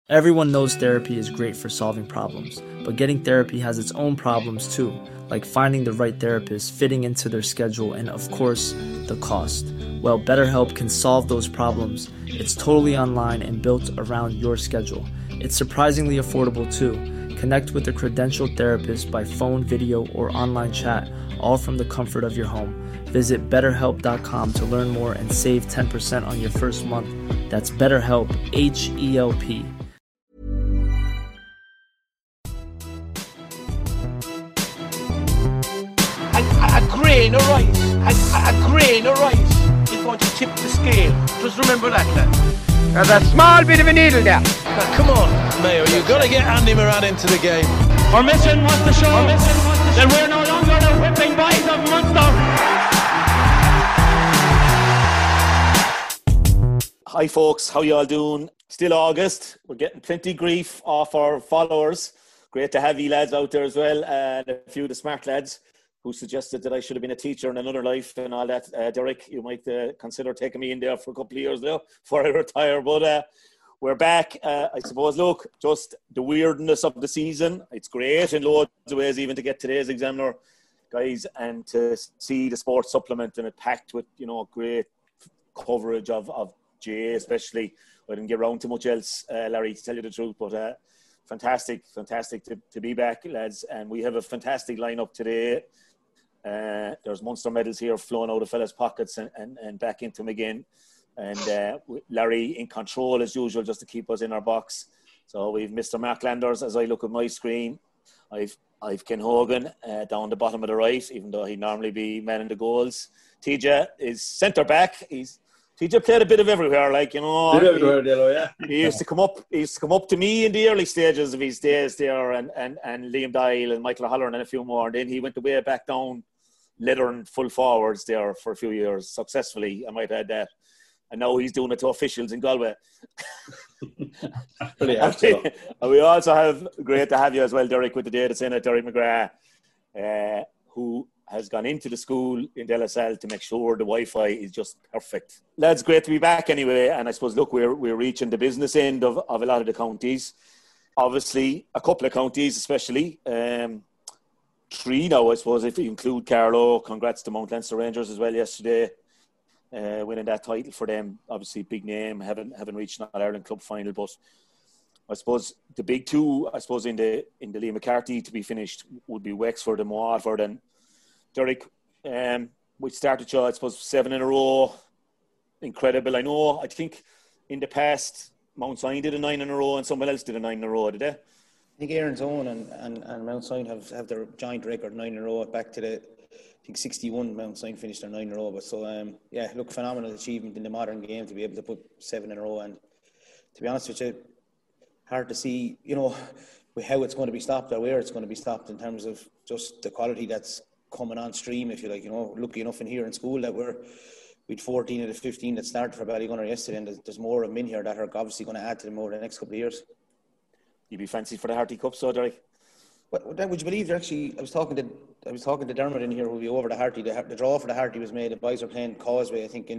Everyone knows therapy is great for solving problems, but getting therapy has its own problems too, like finding the right therapist, fitting into their schedule, and of course, the cost. Well, BetterHelp can solve those problems. It's totally online and built around your schedule. It's surprisingly affordable too. Connect with a credentialed therapist by phone, video, or online chat, all from the comfort of your home. Visit BetterHelp.com to learn more and save 10% on your first month. That's BetterHelp, H-E-L-P. A grain of rice, a grain of rice is going to tip the scale. Just remember that, lad. There's a small bit of a needle there. Now, come on, Mayo, you've got to get Andy Moran into the game. Our mission was to show that we're no longer the whipping boys of Munster. Hi folks, how you all doing? Still August. We're getting plenty grief off our followers. Great to have you lads out there as well, and a few of the smart lads who suggested that I should have been a teacher in another life and all that. Derek, you might consider taking me in there for a couple of years now before I retire. But we're back. I suppose, look, just the weirdness of the season. It's great in loads of ways even to get today's Examiner, guys, and to see the sports supplement and it packed with, you know, great coverage of Jay especially. I didn't get around too much else, Larry, to tell you the truth. But fantastic to be back, lads. And we have a fantastic lineup today. There's Munster medals here flowing out of fellas' pockets and back into them again. And Larry in control as usual, just to keep us in our box. So we've Mr. Mark Landers as I look at my screen. I've Ken Hogan down the bottom of the right, even though he'd normally be man in the goals. TJ is centre back. TJ played a bit of everywhere, like, you know. He used to come up to me in the early stages of his days there, and Liam Dial and Michael O'Halloran and a few more. And then he went away back down leathering full forwards there for a few years, successfully, I might add that. And now he's doing it to officials in Galway. And we also have, great to have you as well, Derek, with the data center, Derek McGrath, who has gone into the school in De La Salle to make sure the Wi-Fi is just perfect. Lads, great to be back anyway. And I suppose, look, we're reaching the business end of a lot of the counties. Obviously, a couple of counties especially. Three now, I suppose, if you include Carlow. Congrats to Mount Leinster Rangers as well yesterday. Winning that title for them. Obviously, big name, haven't reached an All-Ireland club final. But I suppose the big two, I suppose, in the Liam McCarthy to be finished would be Wexford and Waterford. And Derek, we started, I suppose, 7 in a row. Incredible. I know, I think in the past, Mount Sion did a 9 in a row and someone else did a 9 in a row, did they? I think Aaron's Own and Mount Sion have their joint record 9 in a row back to the, I think 61. Mount Sion finished their 9 in a row. But so, look, phenomenal achievement in the modern game to be able to put 7 in a row. And to be honest with you, hard to see, you know, how it's going to be stopped or where it's going to be stopped in terms of just the quality that's coming on stream, if you like. You know, lucky enough in here in school that we'd 14 of the 15 that started for Ballygunner yesterday, and there's more of them in here that are obviously going to add to them over the next couple of years. You'd be fancy for the Harty Cup, so Derek? Would you believe they're actually? I was talking to Dermot in here who'll be over the Harty. The draw for the Harty was made. The boys are playing Causeway, I think,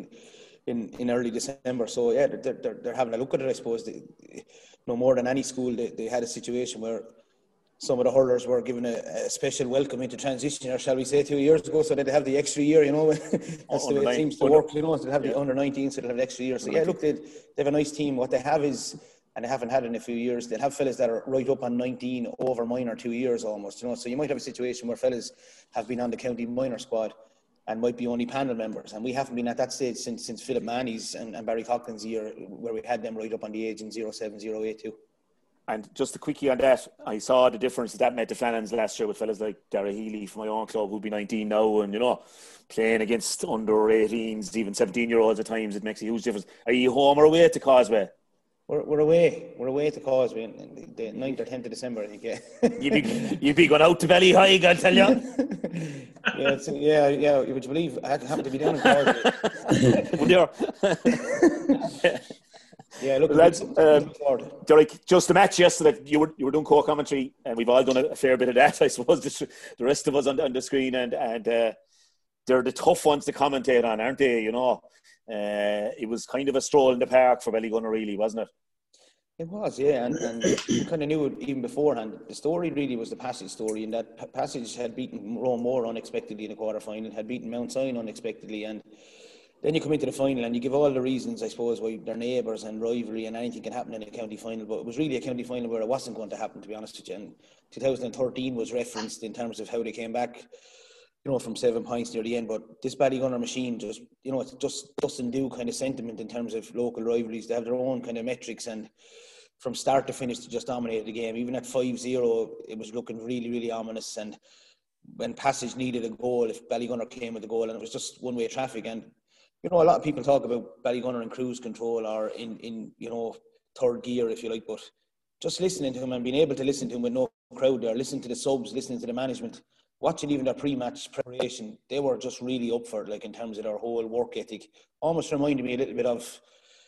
in early December. So yeah, they're having a look at it. I suppose no more than any school, they had a situation where some of the hurlers were given a special welcome into transition, or shall we say 2 years ago, so that they have the extra year, you know. That's the way it seems to work, you know. So they have the under 19, so they'll have the extra year. So yeah, look, they have a nice team. What they have is, and they haven't had in a few years, they'll have fellas that are right up on 19 over minor 2 years almost, you know. So you might have a situation where fellas have been on the county minor squad and might be only panel members, and we haven't been at that stage since Philip Manny's and Barry Coughlin's year, where we had them right up on the age in 07, 08 too. And just a quickie on that, I saw the difference that made to Flannans last year with fellas like Dara Healy from my own club, who'll be 19 now, and, you know, playing against under 18s, even 17-year-olds at times. It makes a huge difference. Are you home or away to Causeway? We're away. We're away to Causeway the 9th or 10th of December, I think, yeah. you'd be going out to Ballyhigh, I'll tell you. yeah. Would you believe I happen to be down in Causeway? Well, yeah, look, lads, Derek, just the match yesterday, you were doing co-commentary, and we've all done a fair bit of that, I suppose, the rest of us on the screen, and they're the tough ones to commentate on, aren't they, you know? It was kind of a stroll in the park for Ballygunner, really, wasn't it? It was, yeah, and you kind of knew it even beforehand. The story really was the Passage story, in that Passage had beaten Rome Moore unexpectedly in the quarter-final, had beaten Mount Sion unexpectedly, and then you come into the final and you give all the reasons, I suppose, why they're neighbours and rivalry and anything can happen in a county final, but it was really a county final where it wasn't going to happen, to be honest with you. And 2013 was referenced in terms of how they came back, from 7 points near the end. But this Ballygunner machine just, it just doesn't do kind of sentiment in terms of local rivalries. They have their own kind of metrics, and from start to finish, they just dominated the game. Even at 5-0, it was looking really, really ominous. And when Passage needed a goal, if Ballygunner came with a goal, and it was just one-way traffic. And a lot of people talk about Ballygunner in cruise control or in third gear, if you like, but just listening to him and being able to listen to him with no crowd there, listening to the subs, listening to the management, watching even their pre-match preparation, they were just really up for it, like in terms of their whole work ethic. Almost reminded me a little bit of,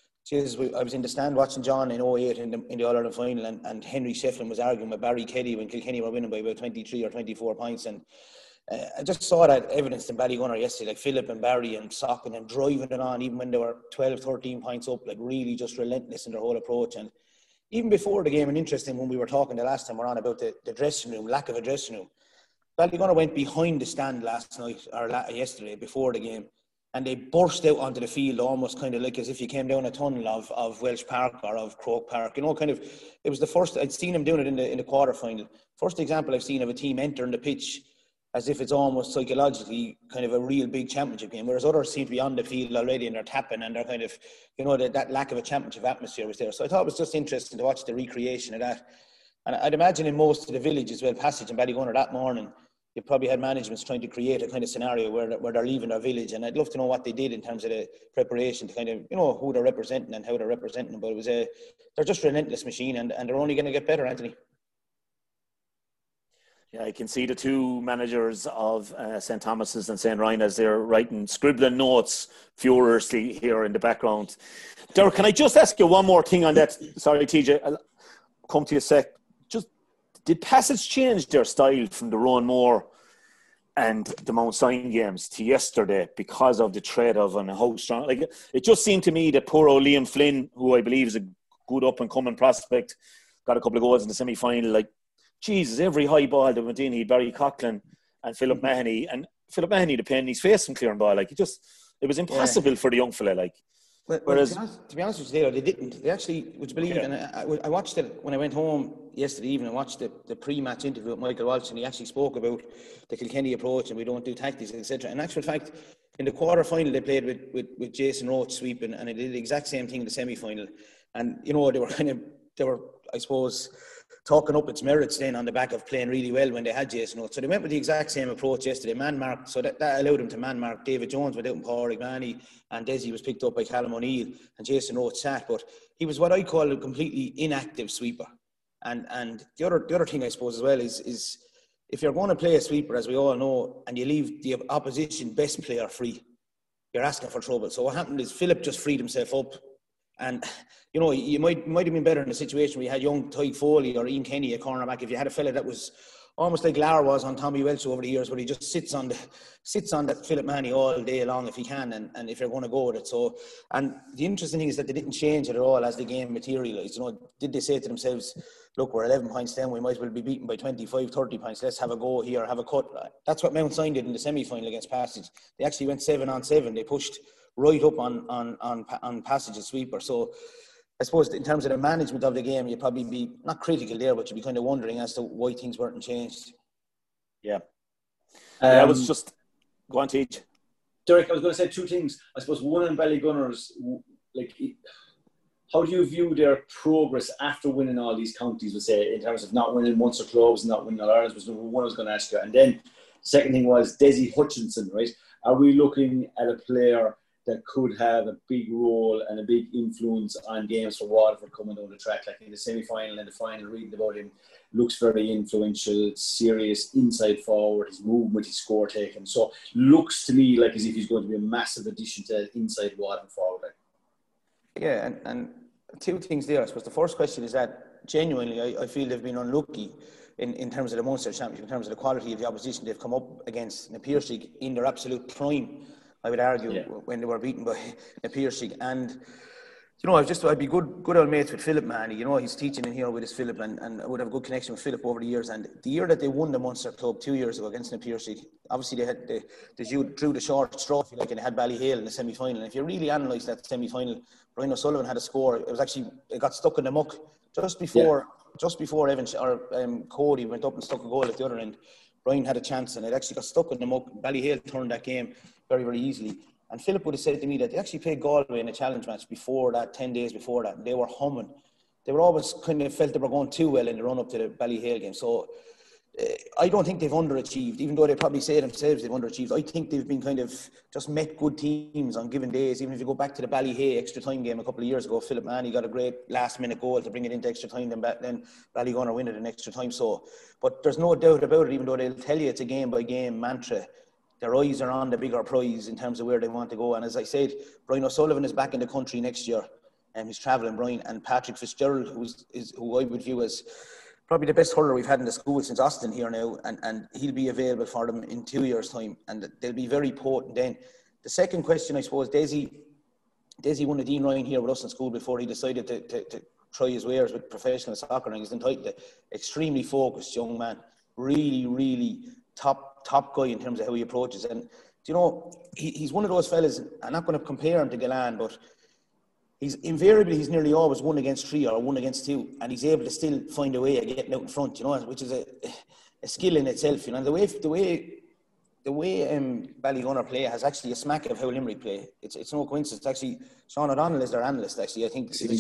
I was in the stand watching John in 2008 in the All-Ireland final, and Henry Shefflin was arguing with Barry Kelly when Kilkenny were winning by about 23 or 24 points, and I just saw that evidence in Ballygunner yesterday, like Philip and Barry and Socken and driving it on, even when they were 12, 13 points up, like really just relentless in their whole approach. And even before the game, and interesting, when we were talking the last time we're on about the dressing room, lack of a dressing room, Ballygunner went behind the stand last night, or yesterday, before the game, and they burst out onto the field almost kind of like as if you came down a tunnel of Welsh Park or of Croke Park. It was the first, I'd seen them doing it in the quarter-final. First example I've seen of a team entering the pitch as if it's almost psychologically kind of a real big championship game, whereas others seem to be on the field already and they're tapping and they're kind of, that lack of a championship atmosphere was there. So I thought it was just interesting to watch the recreation of that. And I'd imagine in most of the villages, well, Passage and Ballygunner that morning, you probably had managements trying to create a kind of scenario where they're leaving their village. And I'd love to know what they did in terms of the preparation to kind of, who they're representing and how they're representing them. But it was they're just a relentless machine, and they're only going to get better, Anthony. Yeah, I can see the two managers of St. Thomas's and St. Ryan as they're scribbling notes furiously here in the background. Derek, can I just ask you one more thing on that? Sorry, TJ, I'll come to you a sec. Just, did Passage change their style from the Rowan Moore and the Mount Sion games to yesterday because of the threat of and how strong? Like, it just seemed to me that poor old Liam Flynn, who I believe is a good up-and-coming prospect, got a couple of goals in the semi-final, like, Jesus, every high ball that went in, he Barry Coughlin and Philip Mahoney. And Philip Mahoney, the pain in his face from clearing ball. Like, it was impossible for the young fella. Like, whereas, to be honest with you, they didn't. They actually, would you believe, and I watched it when I went home yesterday evening. I watched the pre-match interview with Michael Walsh, and he actually spoke about the Kilkenny approach and we don't do tactics, etc. In actual fact, in the quarter-final, they played with Jason Roach sweeping, and they did the exact same thing in the semi-final. And, they were, I suppose, talking up its merits then on the back of playing really well when they had Jason Roach. So they went with the exact same approach yesterday, man-marked, so that allowed them to man-mark. David Jones went out in Paul Igbani, and Desi was picked up by Callum O'Neill, and Jason Roach sat. But he was what I call a completely inactive sweeper. And the other thing, I suppose, as well, is if you're going to play a sweeper, as we all know, and you leave the opposition best player free, you're asking for trouble. So what happened is Philip just freed himself up. And, you might have been better in a situation where you had young Tyke Foley or Ian Kenny, a cornerback, if you had a fella that was almost like Lar was on Tommy Welch over the years, where he just sits on that Philip Mahoney all day long if he can, and if you're going to go with it. So, and the interesting thing is that they didn't change it at all as the game materialised. Did they say to themselves, look, we're 11 points down, we might as well be beaten by 25, 30 points, let's have a go here, have a cut. That's what Mount Sion did in the semi-final against Passage. They actually went 7-on-7. They pushed right up on Passage's sweeper. So I suppose in terms of the management of the game, you'd probably be not critical there, but you'd be kind of wondering as to why things weren't changed. Yeah. I was just go on, Teach. Derek, I was going to say two things. I suppose one in Ballygunner's, like, how do you view their progress after winning all these counties, would say, in terms of not winning Munster clubs, not winning All Ireland, was number one I was going to ask you. And then the second thing was Desi Hutchinson, right? Are we looking at a player that could have a big role and a big influence on games for Waterford coming down the track, like in the semi-final and the final? Reading about him, looks very influential, serious inside forward, his movement, his score taken. So looks to me like as if he's going to be a massive addition to inside Waterford forward. Yeah, and two things there. I suppose the first question is that genuinely I feel they've been unlucky in terms of the Munster Championship, in terms of the quality of the opposition they've come up against in the Piercing in their absolute prime, I would argue, when they were beaten by the Piercing. And I'd be good old mates with Philip, man. He's teaching in here with his Philip, and I would have a good connection with Philip over the years. And the year that they won the Munster Club 2 years ago against Napier Street, obviously they drew the short straw, if you like, and they had Ballyhale in the semi-final. And if you really analyse that semi-final, Brian O'Sullivan had a score. It got stuck in the muck just before Evan Cody went up and stuck a goal at the other end. Brian had a chance, and it actually got stuck in the muck. Ballyhale turned that game very, very easily. And Philip would have said to me that they actually played Galway in a challenge match before that, 10 days before that. And they were humming. They were always kind of felt they were going too well in the run-up to the Ballyhale game. So I don't think they've underachieved, even though they probably say themselves they've underachieved. I think they've been kind of just met good teams on given days. Even if you go back to the Ballyhale extra time game a couple of years ago, Philip Manny got a great last-minute goal to bring it into extra time. Then Ballygunner win it in extra time. So, but there's no doubt about it, even though they'll tell you it's a game-by-game mantra. Their eyes are on the bigger prize in terms of where they want to go. And as I said, Brian O'Sullivan is back in the country next year, and he's travelling, Brian. And Patrick Fitzgerald, who I would view as probably the best hurler we've had in the school since Austin here now, and he'll be available for them in 2 years' time, and they'll be very potent then. The second question, I suppose, Desi won a Dean Ryan here with us in school before he decided to try his wares with professional soccer, and he's entitled to extremely focused young man, really, really top guy in terms of how he approaches. And he's one of those fellas. I'm not going to compare him to Galan, but he's nearly always 1 against 3 or 1 against 2, and he's able to still find a way of getting out in front, which is a skill in itself. And the way Ballygunner play has actually a smack of how Limerick play. It's no coincidence. It's actually Sean O'Donnell is their analyst. Actually, I think he's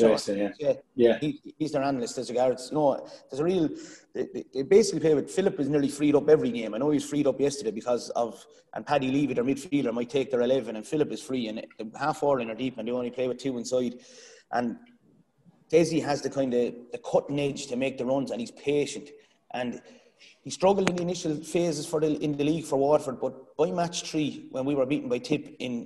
their analyst as regards. There's a real. They basically play with Philip is nearly freed up every game. I know he was freed up yesterday because of, and Paddy Levy, their midfielder, might take their 11, and Philip is free, and half forward are deep, and they only play with 2 inside. And Desi has the kind of the cutting edge to make the runs, and he's patient. And he struggled in the initial phases in the league for Waterford, but by match 3, when we were beaten by Tip in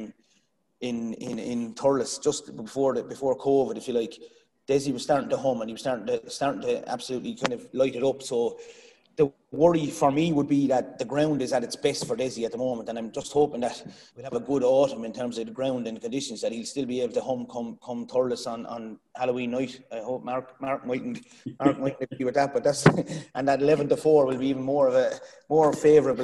Thurles just before COVID, if you like, Desi was starting to hum, and he was starting to absolutely kind of light it up. So the worry for me would be that the ground is at its best for Desi at the moment, and I'm just hoping that we'll have a good autumn in terms of the ground and the conditions, that he'll still be able to hum come Thurles on Halloween night. I hope Mark mightn't agree with that, but that's and that 11-4 will be even more favourable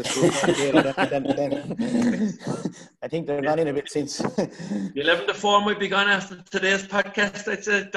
than I think they're not in a bit since. The 11-4 might be gone after today's podcast, I'd say,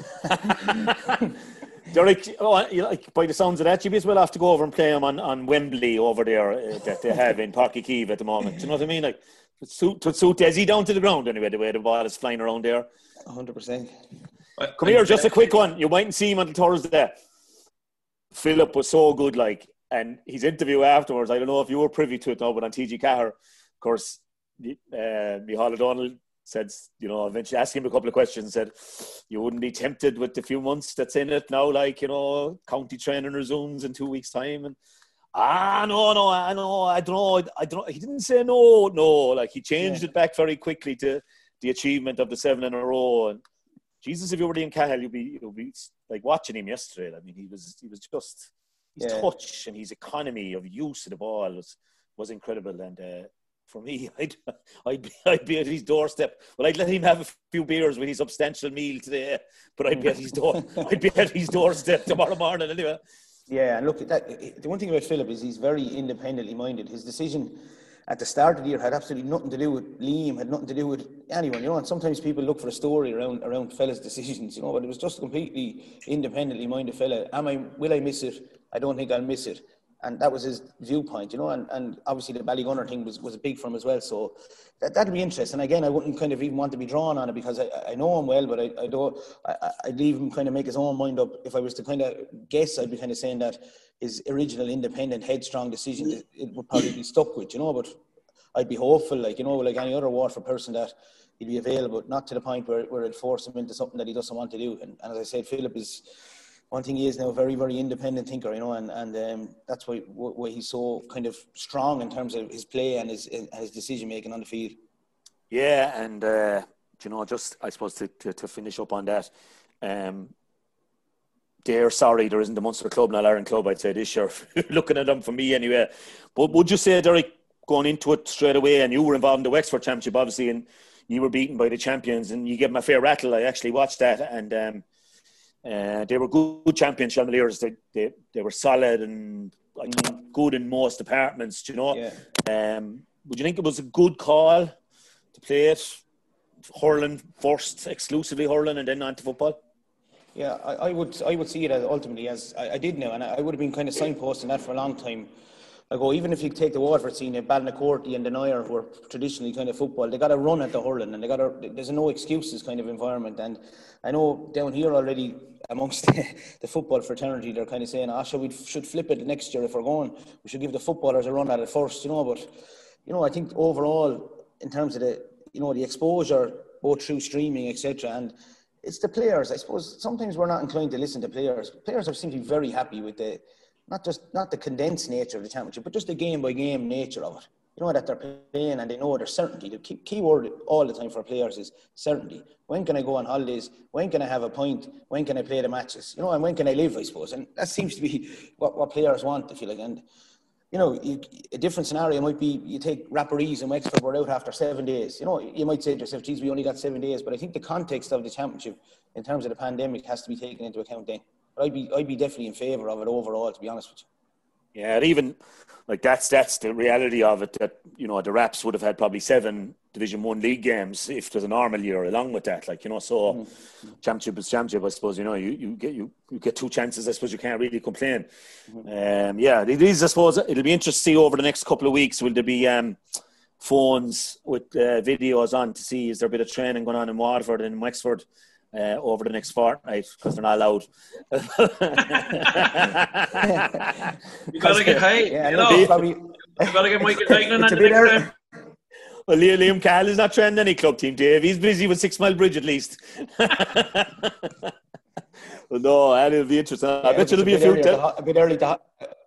Derek. Derek, by the sounds of that, you'd be as well have to go over and play them on Wembley over there that they have in Páirc Uí Chaoimh at the moment. Do you know what I mean? Like, to suit Desi down to the ground anyway, the way the ball is flying around there. 100%. Come here, just a quick one. You mightn't see him until Thursday. Philip was so good, and his interview afterwards, I don't know if you were privy to it now, but on TG Cahir, of course, Micheál O'Donnell said, eventually asked him a couple of questions, said, you wouldn't be tempted with the few months that's in it now, county training resumes in 2 weeks' time. And, no, I don't know. He didn't say no. He changed it back very quickly to the achievement of the 7 in a row. And Jesus, if you were in Cahill, you'd be like watching him yesterday. I mean, he was just, his touch and his economy of use of the ball was incredible. And, for me, I'd be at his doorstep. Well, I'd let him have a few beers with his substantial meal today, but I'd be at his doorstep tomorrow morning anyway. Yeah, and look, the one thing about Philip is he's very independently minded. His decision at the start of the year had absolutely nothing to do with Liam, had nothing to do with anyone, and sometimes people look for a story around fellas' decisions, but it was just a completely independently minded fella. Will I miss it? I don't think I'll miss it. And that was his viewpoint, and obviously the Ballygunner thing was big for him as well. So that'd be interesting. Again, I wouldn't kind of even want to be drawn on it because I know him well, but I'd leave him kind of make his own mind up. If I was to kind of guess, I'd be kind of saying that his original independent, headstrong decision, it would probably be stuck with, but I'd be hopeful, like any other Waterford person, that he'd be available, not to the point where it'd force him into something that he doesn't want to do. And as I said, Philip is... One thing he is now a very, very independent thinker, and that's why he's so kind of strong in terms of his play and his decision making on the field. Yeah, and just I suppose to finish up on that, they're sorry there isn't a Munster club, not Ireland club. I'd say this year, looking at them for me anyway. But would you say, Derek, going into it straight away, and you were involved in the Wexford Championship, obviously, and you were beaten by the champions, and you gave them a fair rattle. I actually watched that, and they were good champions, Shelmaliers. They were solid and good in most departments, you know. Yeah. Would you think it was a good call to play it hurling first, exclusively hurling, and then on to football? Yeah, I would see it as ultimately as I did now, and I would have been kind of signposting that for a long time ago. Even if you take the Waterford scene, Ballynacorty and Denier, who are traditionally kind of football, they got to run at the hurling, and there's a no excuses kind of environment. And I know down here already amongst the football fraternity, they're kind of saying, we should flip it next year if we're going. We should give the footballers a run at it first, you know. But I think overall, in terms of the exposure, both through streaming, etc., and it's the players. I suppose sometimes we're not inclined to listen to players. Players seem to be very happy with not the condensed nature of the championship, but just the game-by-game nature of it. You know, that they're playing and they know there's certainty. The key word all the time for players is certainty. When can I go on holidays? When can I have a point? When can I play the matches? You know, and when can I live, I suppose. And that seems to be what players want, I feel like. And, you know, a different scenario might be you take Rapparees and Wexford were out after 7 days. You know, you might say to yourself, geez, we only got 7 days. But I think the context of the championship in terms of the pandemic has to be taken into account then. But I'd be definitely in favour of it overall, to be honest with you. Yeah, even like that's the reality of it. That, you know, the Raps would have had probably 7 Division 1 league games if it was a normal year along with that. Like, you know, so championship is championship, I suppose. You know, you get 2 chances. I suppose you can't really complain. Yeah, it is. I suppose it'll be interesting to see over the next couple of weeks. Will there be phones with videos on to see is there a bit of training going on in Waterford and Wexford over the next fortnight, because they're not allowed. You gotta get high. Yeah, you know. You gotta get Michael Dignan on the next time. Well, Liam Cahill is not training any club team, Dave. He's busy with 6 Mile Bridge at least. Well, no, it'll be interesting. I bet you there'll be a few. A bit early to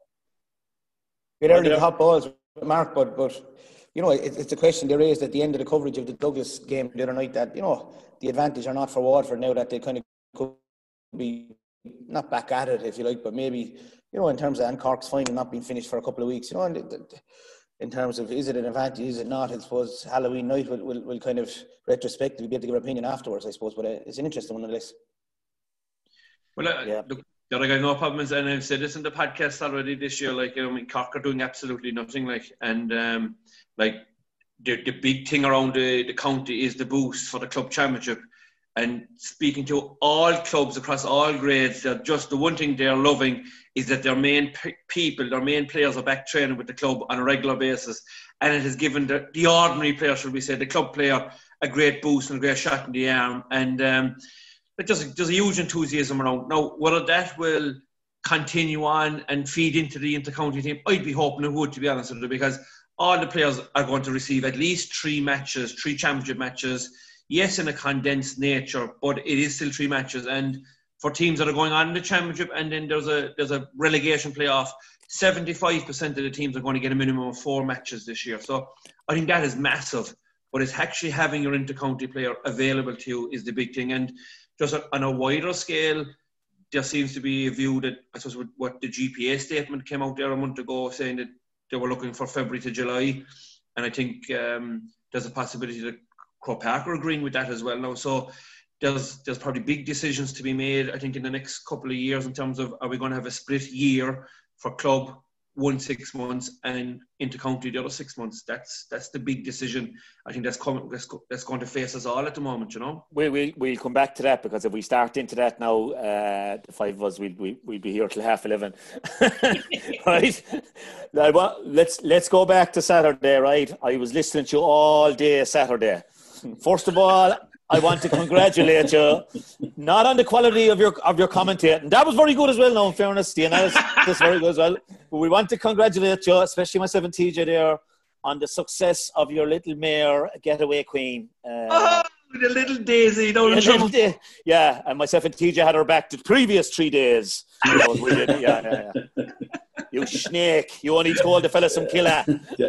hot balls, Mark, but you know, it's a question they raised at the end of the coverage of the Douglas game the other night that, you know, the advantage are not for Waterford now that they kind of could be not back at it, if you like, but maybe, you know, in terms of, and Cork's final not being finished for a couple of weeks, you know, and in terms of is it an advantage, is it not? I suppose Halloween night will kind of retrospectively be able to give an opinion afterwards, I suppose, but it's an interesting one nonetheless. Well, look, the other guy, no problems, and I've said this in the podcast already this year, like, you know, I mean, Cork are doing absolutely nothing, like, and like, the big thing around the county is the boost for the club championship. And speaking to all clubs across all grades, just the one thing they're loving is that their main their main players are back training with the club on a regular basis. And it has given the ordinary player, should we say, the club player, a great boost and a great shot in the arm. And there's a huge enthusiasm around. Now, whether that will continue on and feed into the inter-county team, I'd be hoping it would, to be honest with you, because all the players are going to receive at least 3 championship matches. Yes, in a condensed nature, but it is still 3 matches. And for teams that are going on in the championship, and then there's a relegation playoff, 75% of the teams are going to get a minimum of 4 matches this year. So I think that is massive. But it's actually having your inter-county player available to you is the big thing. And just on a wider scale, there seems to be a view that, I suppose, what the GPA statement came out there a month ago, saying that they were looking for February to July. And I think there's a possibility that Croke Park are agreeing with that as well now. So there's probably big decisions to be made, I think, in the next couple of years in terms of, are we going to have a split year for club, 6 months, and inter-county the other 6 months? That's the big decision. I think that's going to face us all at the moment, you know. We'll come back to that, because if we start into that now, the 5 of us, we'll be here till 11:30. Right? Now, let's go back to Saturday, right? I was listening to you all day Saturday. First of all, I want to congratulate you, not on the quality of your commentating. That was very good as well, now, in fairness. The analysis is very good as well. But we want to congratulate you, especially myself and TJ there, on the success of your little mare, Getaway Queen. The little Daisy. Yeah, and myself and TJ had her back the previous 3 days. Yeah. You snake. You only told the fella some killer.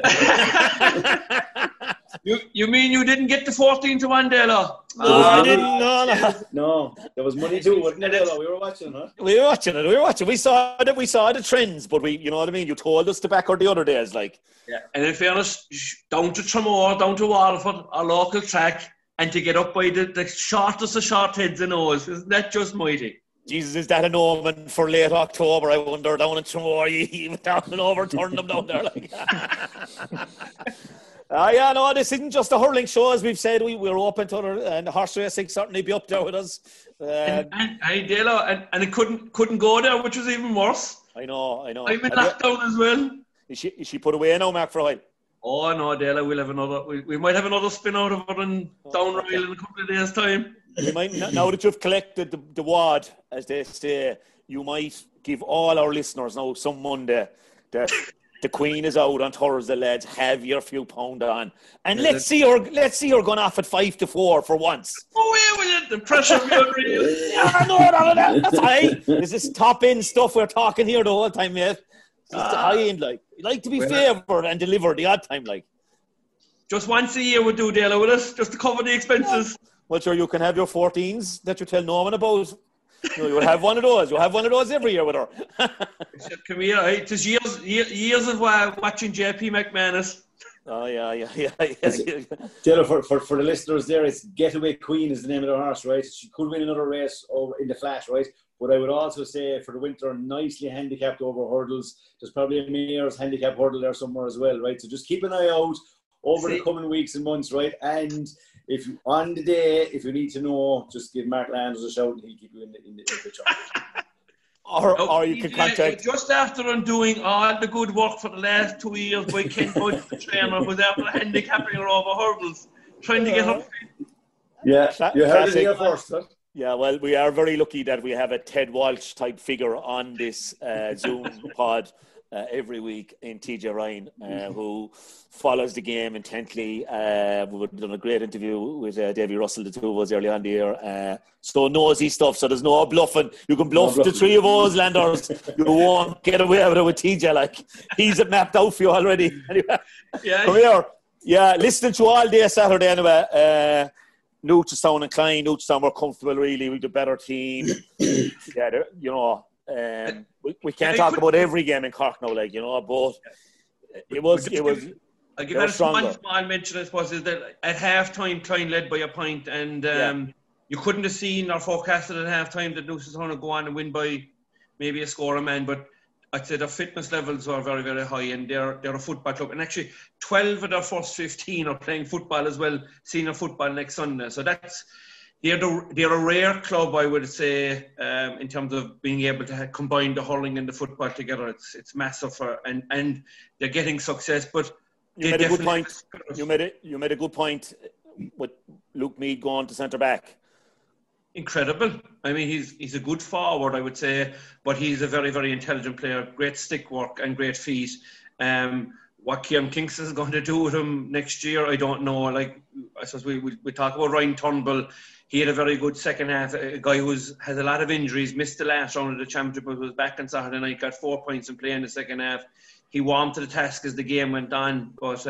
You mean you didn't get the 14-1, Dela? No, I didn't. No, there was money too, wasn't there? We were watching, huh? We were watching. We saw the trends, but you know what I mean? You told us to back her the other days, like. Yeah, and in fairness, down to Tramore, down to Waterford, our local track, and to get up by the shortest of short heads and O's. Isn't that just mighty? Jesus, is that an omen for late October? I wonder, down in Tremor, you down and overturn them down there. Like. Yeah, no, this isn't just a hurling show, as we've said. We're open to other, and horse racing certainly be up there with us. And it couldn't go there, which was even worse. I know. I'm in lockdown as well. Is she put away now, Mark, for a while? Oh no, Dela, we'll have another. We might have another spin out of her in Downrail in a couple of days' time. We might, now that you've collected the wad, as they say, you might give all our listeners now some Monday that the Queen is out on Thursday, lads. Have your few pound on, and let's see her going off at 5-4 for once. Oh, yeah, with it, the pressure. That's high. This is top end stuff we're talking here the whole time, mate. It's high end, like to be favoured and deliver the odd time, like. Just once a year would do, Dela, with us, just to cover the expenses. Well, sure, you can have your 14s that you tell no one about. You'll have one of those. You'll have one of those every year with her. Come here, it is years of watching JP McManus. Oh, yeah. Dela, for the listeners there, it's Getaway Queen is the name of the horse, right? She could win another race over in the flat, right? But I would also say for the winter, nicely handicapped over hurdles. There's probably a Mayor's handicap hurdle there somewhere as well, right? So just keep an eye out over the coming weeks and months, right? And if on the day, if you need to know, just give Mark Landers a shout and he'll keep you in the charge. or you can contact. Just after undoing all the good work for the last 2 years by Ken Budge, the trainer, who's after handicapping her over hurdles, trying to get her. Yeah, you heard it here first, huh? Yeah, well, we are very lucky that we have a Ted Walsh type figure on this Zoom pod every week in TJ Ryan, who follows the game intently. We've done a great interview with Davy Russell, the two of us early on the year. So nosy stuff, so there's no bluffing. You can bluff the three of us, Landers. You won't get away with it with TJ. Like, he's mapped out for you already. Anyway, come here. Yeah, listening to all day Saturday anyway. Newtown and Klein. Newtown were comfortable, really, with the better team. Yeah, we can't talk about every game in Cork now, like, but it was. I'll give that a small mention, I suppose, is that at half-time, Klein led by a point, and you couldn't have seen or forecasted at half-time that Newtown would go on and win by maybe a score a man, but I'd say their fitness levels are very, very high, and they're a football club. And actually, 12 of their first 15 are playing football as well, senior football next Sunday. So they're a rare club, I would say, in terms of being able to combine the hurling and the football together. It's massive, and they're getting success. But you made a good point. You made a good point with Luke Meade going to centre back. Incredible. I mean, he's a good forward, I would say, but he's a very, very intelligent player. Great stick work and great feet. What Kieran Kingston is going to do with him next year, I don't know. Like, I suppose we talk about Ryan Turnbull. He had a very good second half. A guy who has a lot of injuries, missed the last round of the championship, but was back on Saturday night, got 4 points in play in the second half. He warmed to the task as the game went on, but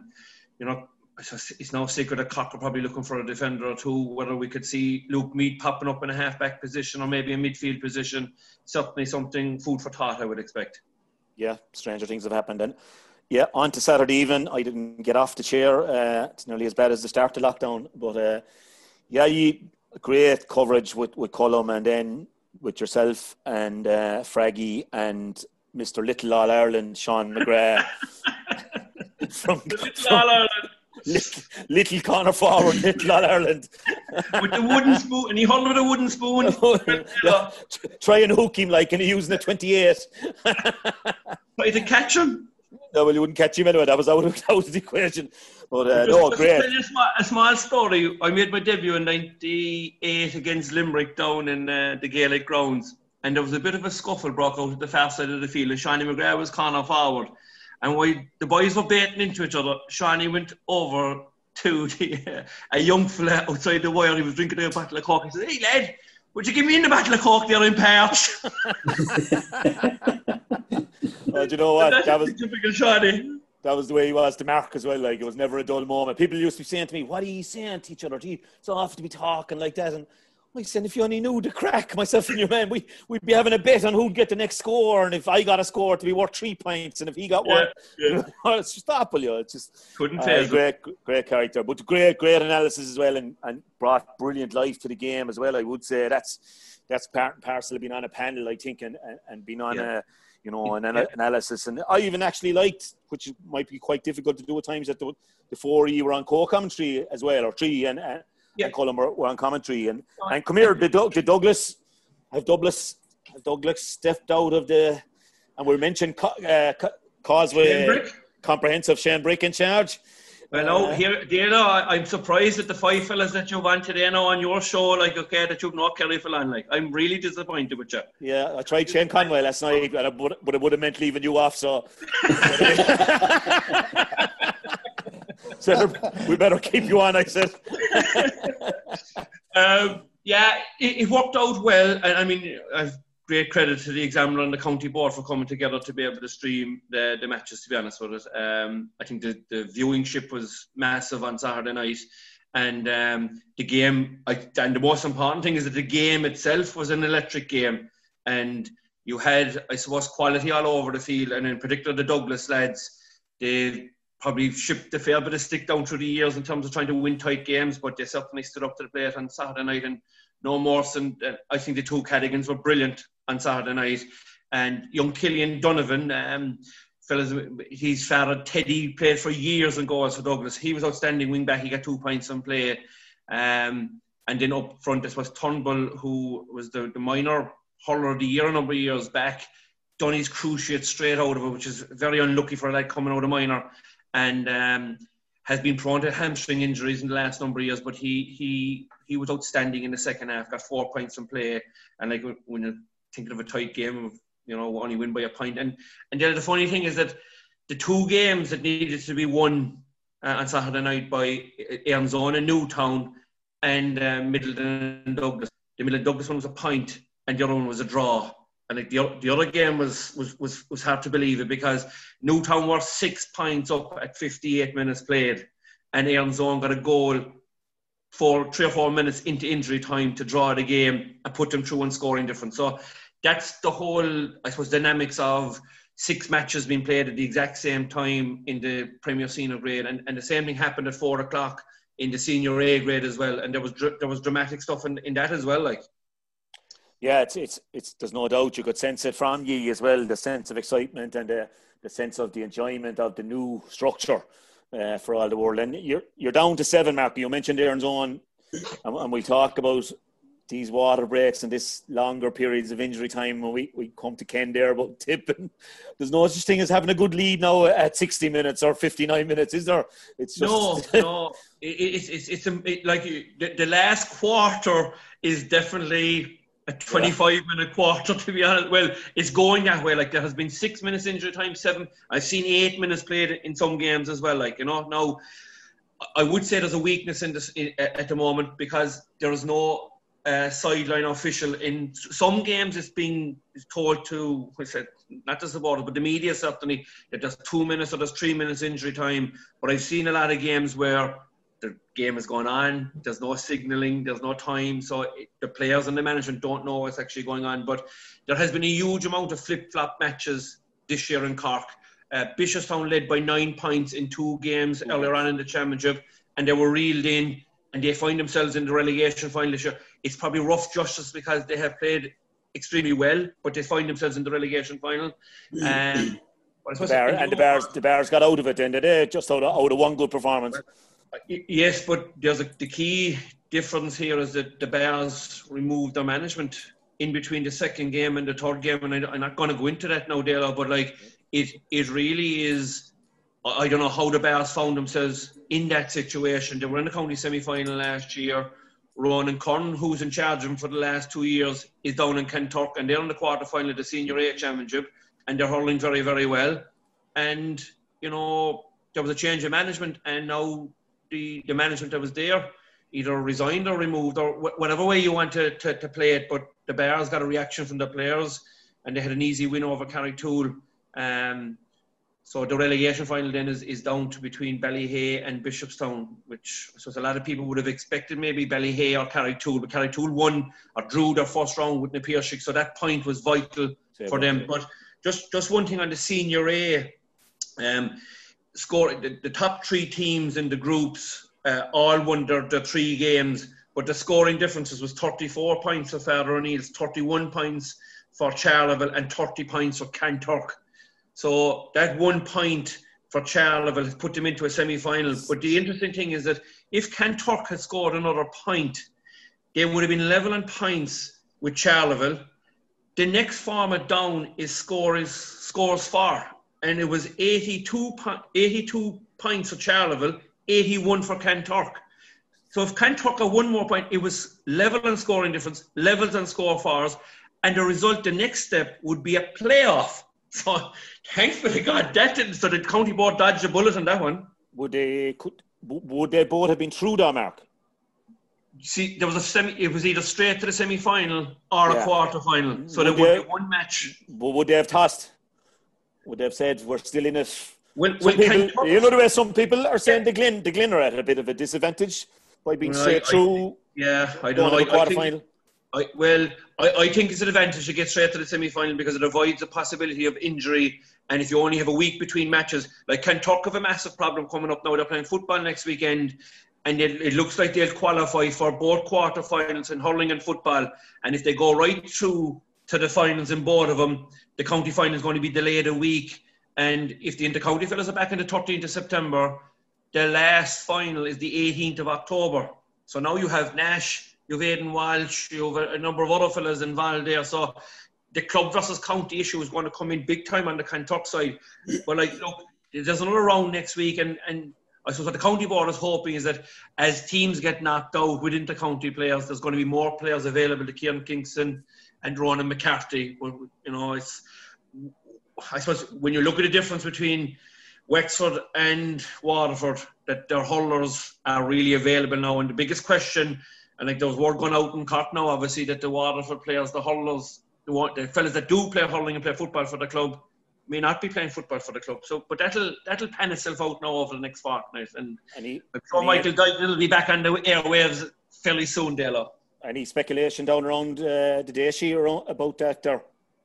it's no secret that Cork are probably looking for a defender or two. Whether we could see Luke Meade popping up in a half-back position or maybe a midfield position, certainly something food for thought, I would expect. Yeah, stranger things have happened then. Yeah, on to Saturday evening. I didn't get off the chair. It's nearly as bad as the start of lockdown. But, great coverage with Cullum, and then with yourself and Fraggy and Mr. Little All-Ireland, Sean McGrath. from Little All-Ireland. Little corner forward, Little All-Ireland. With the wooden spoon, and he hurled with a wooden spoon. Try and hook him like, and he using a 28. Try to catch him. No, well, you wouldn't catch him anyway. That was out of the equation. But great. A small story. I made my debut in '98 against Limerick down in the Gaelic grounds, and there was a bit of a scuffle broke out at the far side of the field, and Shani McGrath was corner forward. And while the boys were baiting into each other, Shani went over to a young fella outside the wire. He was drinking a bottle of Coke. He said, "Hey, lad, would you give me in the bottle of Coke there in Perch?" Do you know what? That was typical Shani. That was the way he was to Mark as well. Like, it was never a dull moment. People used to be saying to me, "What are you saying to each other? It's off to be talking like that." And I said, if you only knew the crack, myself and your man, we'd be having a bet on who'd get the next score, and if I got a score to be worth 3 points, and if he got one, it's just awful, It's just couldn't fail. Great character, but great analysis as well, and brought brilliant life to the game as well. I would say that's part and parcel of being on a panel, I think, and being on an analysis. And I even actually liked, which might be quite difficult to do at times, that the 4E were on co-commentary as well, or 3, and Colin were on commentary. And come here, did Douglas stepped out of the, and we mentioned Causeway Comprehensive, Shane Brick in charge. Well, I'm surprised at the 5 fellas that you want today now on your show, that you've not Kerry for on. I'm really disappointed with you. Yeah, I tried Shane Conway last night, but it would have meant leaving you off, so... So we better keep you on, I said. It worked out well. And I mean, I've great credit to the Examiner and the County Board for coming together to be able to stream the matches, to be honest with it. I think the viewingship was massive on Saturday night. And the game, and the most important thing is that the game itself was an electric game. And you had, I suppose, quality all over the field. And in particular, the Douglas lads, they probably shipped a fair bit of stick down through the years in terms of trying to win tight games, but they certainly stood up to the plate on Saturday night. And no more than, I think the 2 Cadigans were brilliant on Saturday night. And young Killian Donovan, his father Teddy played for years and goals for Douglas. He was outstanding wing back. He got 2 points on play. And then up front, this was Turnbull, who was the minor hurler of the year a number of years back. Done his cruciate straight out of it, which is very unlucky for a lad coming out of minor. And has been prone to hamstring injuries in the last number of years, but he was outstanding in the second half, got 4 points in play. And when you're thinking of a tight game, only win by a point. And the funny thing is that the 2 games that needed to be won on Saturday night by Airnzone and Newtown and Middleton and Douglas, the Middleton Douglas one was a point and the other one was a draw. And the other game was hard to believe it, because Newtown were 6 points up at 58 minutes played, and Airnzone got a goal 3 or 4 minutes into injury time to draw the game and put them through on scoring difference. So that's the whole, I suppose, dynamics of 6 matches being played at the exact same time in the Premier Senior grade, and the same thing happened at 4 o'clock in the Senior A grade as well, and there was dramatic stuff in that as well, Yeah, it's there's no doubt you could sense it from ye as well, the sense of excitement and the sense of the enjoyment of the new structure for all the world. And you're down to 7, Mark. You mentioned Airnzone, and we'll talk about these water breaks and this longer periods of injury time when we come to Ken there about tipping. There's no such thing as having a good lead now at 60 minutes or 59 minutes, is there? It's just no. The last quarter is definitely a 25-minute quarter, to be honest. Well, it's going that way. There has been 6 minutes injury time, 7. I've seen 8 minutes played in some games as well. Now, I would say there's a weakness in this at the moment, because there is no sideline official in some games. It's being told to, not just the board, but the media certainly, that there's 2 minutes or there's 3 minutes injury time. But I've seen a lot of games where the game is going on, there's no signalling, there's no time, so the players and the management don't know what's actually going on. But there has been a huge amount of flip-flop matches this year in Cork. Bishopstown led by 9 points in 2 games earlier on in the championship, and they were reeled in, and they find themselves in the relegation final this year. It's probably rough justice because they have played extremely well, but they find themselves in the relegation final. The Bears got out of it, didn't they? Just out of one good performance. Yes, but there's the key difference here is that the Bears removed their management in between the second game and the third game, and I'm not going to go into that now, Dale, but it really is. I don't know how the Bears found themselves in that situation. They were in the county semi-final last year. Ronan Curran, who's in charge of them for the last 2 years, is down in Kentuck, and they're in the quarter-final of the Senior A Championship, and they're hurling very, very well. And, there was a change of management, and now the management that was there either resigned or removed, or whatever way you want to play it. But the Bears got a reaction from the players, and they had an easy win over Carrigtwohill. So the relegation final then is down to between Ballyhay and Bishopstown, which I suppose a lot of people would have expected maybe Ballyhay or Carrigtwohill, but Carrigtwohill won or drew their first round with Napier-Shig, so that point was vital for them. But just one thing on the Senior A, the top 3 teams in the groups all won their 3 games, but the scoring differences was 34 points for Father O'Neill's, 31 points for Charleville and 30 points for Kanturk. So that 1 point for Charleville has put them into a semi-final. But the interesting thing is that if Kanturk had scored another point, they would have been level on points with Charleville. The next format down is scores for, and it was 82 points for Charleville, 81 for Kanturk. So if Kanturk had 1 more point, it was level on scoring difference, levels on score fors, and the result, the next step would be a playoff. So thankfully God that didn't, so the county board dodged a bullet on that one. Would they both have been through that, Mark? See, there was it was either straight to the semi-final or a quarter-final. So there would be 1 match. But would they have tossed? Would they have said, we're still in it? People, you know the way some people are saying the Glyn are at a bit of a disadvantage by being straight through. I don't know. I think it's an advantage to get straight to the semi-final because it avoids the possibility of injury. And if you only have a week between matches, like Kanturk have a massive problem coming up now. They're playing football next weekend, and it looks like they'll qualify for both quarter-finals in hurling and football. And if they go right through to the finals in both of them, the county final is going to be delayed a week. And if the inter-county fellas are back on the 13th of September, the last final is the 18th of October. So now you have Nash, you have Aidan Walsh, you have a number of other fellas involved there. So the club versus county issue is going to come in big time on the Kanturk side. But look, there's another round next week, and I suppose what the county board is hoping is that as teams get knocked out with inter-county players, there's going to be more players available to Kieran Kingston and Ronan McCarthy. You know, I suppose when you look at the difference between Wexford and Waterford, that their hurlers are really available now. And the biggest question, and there was word going out in Cork now, obviously, that the Waterford players, the hurlers, the fellas that do play hurling and play football for the club, may not be playing football for the club. So, but that'll pan itself out now over the next fortnight. And I'm sure Michael Guyton will be back on the airwaves fairly soon, Dalo. Any speculation down around the Déisi about that there?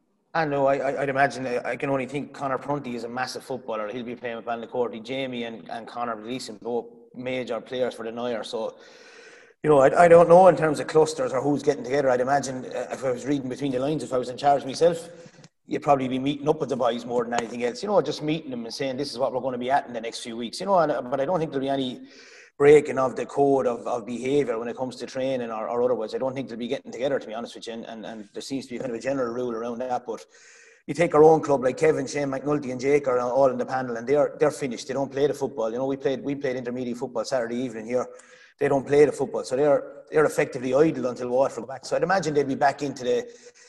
I know, I'd imagine, I can only think Conor Prunty is a massive footballer. He'll be playing with Ballycorty. Jamie and Conor Gleeson, both major players for the Nair. So, you know, I don't know in terms of clusters or who's getting together. I'd imagine if I was reading between the lines, if I was in charge myself, you'd probably be meeting up with the boys more than anything else. You know, just meeting them and saying this is what we're going to be at in the next few weeks. You know, but I don't think there'll be any breaking of the code of behaviour when it comes to training or otherwise. I don't think they'll be getting together, to be honest with you, and there seems to be kind of a general rule around that. But you take our own club, like Kevin, Shane McNulty and Jake are all in the panel, and they're finished. They don't play the football. You know, we played intermediate football Saturday evening here. They don't play the football, so they're effectively idle until Waterford go back. So I'd imagine they'd be back into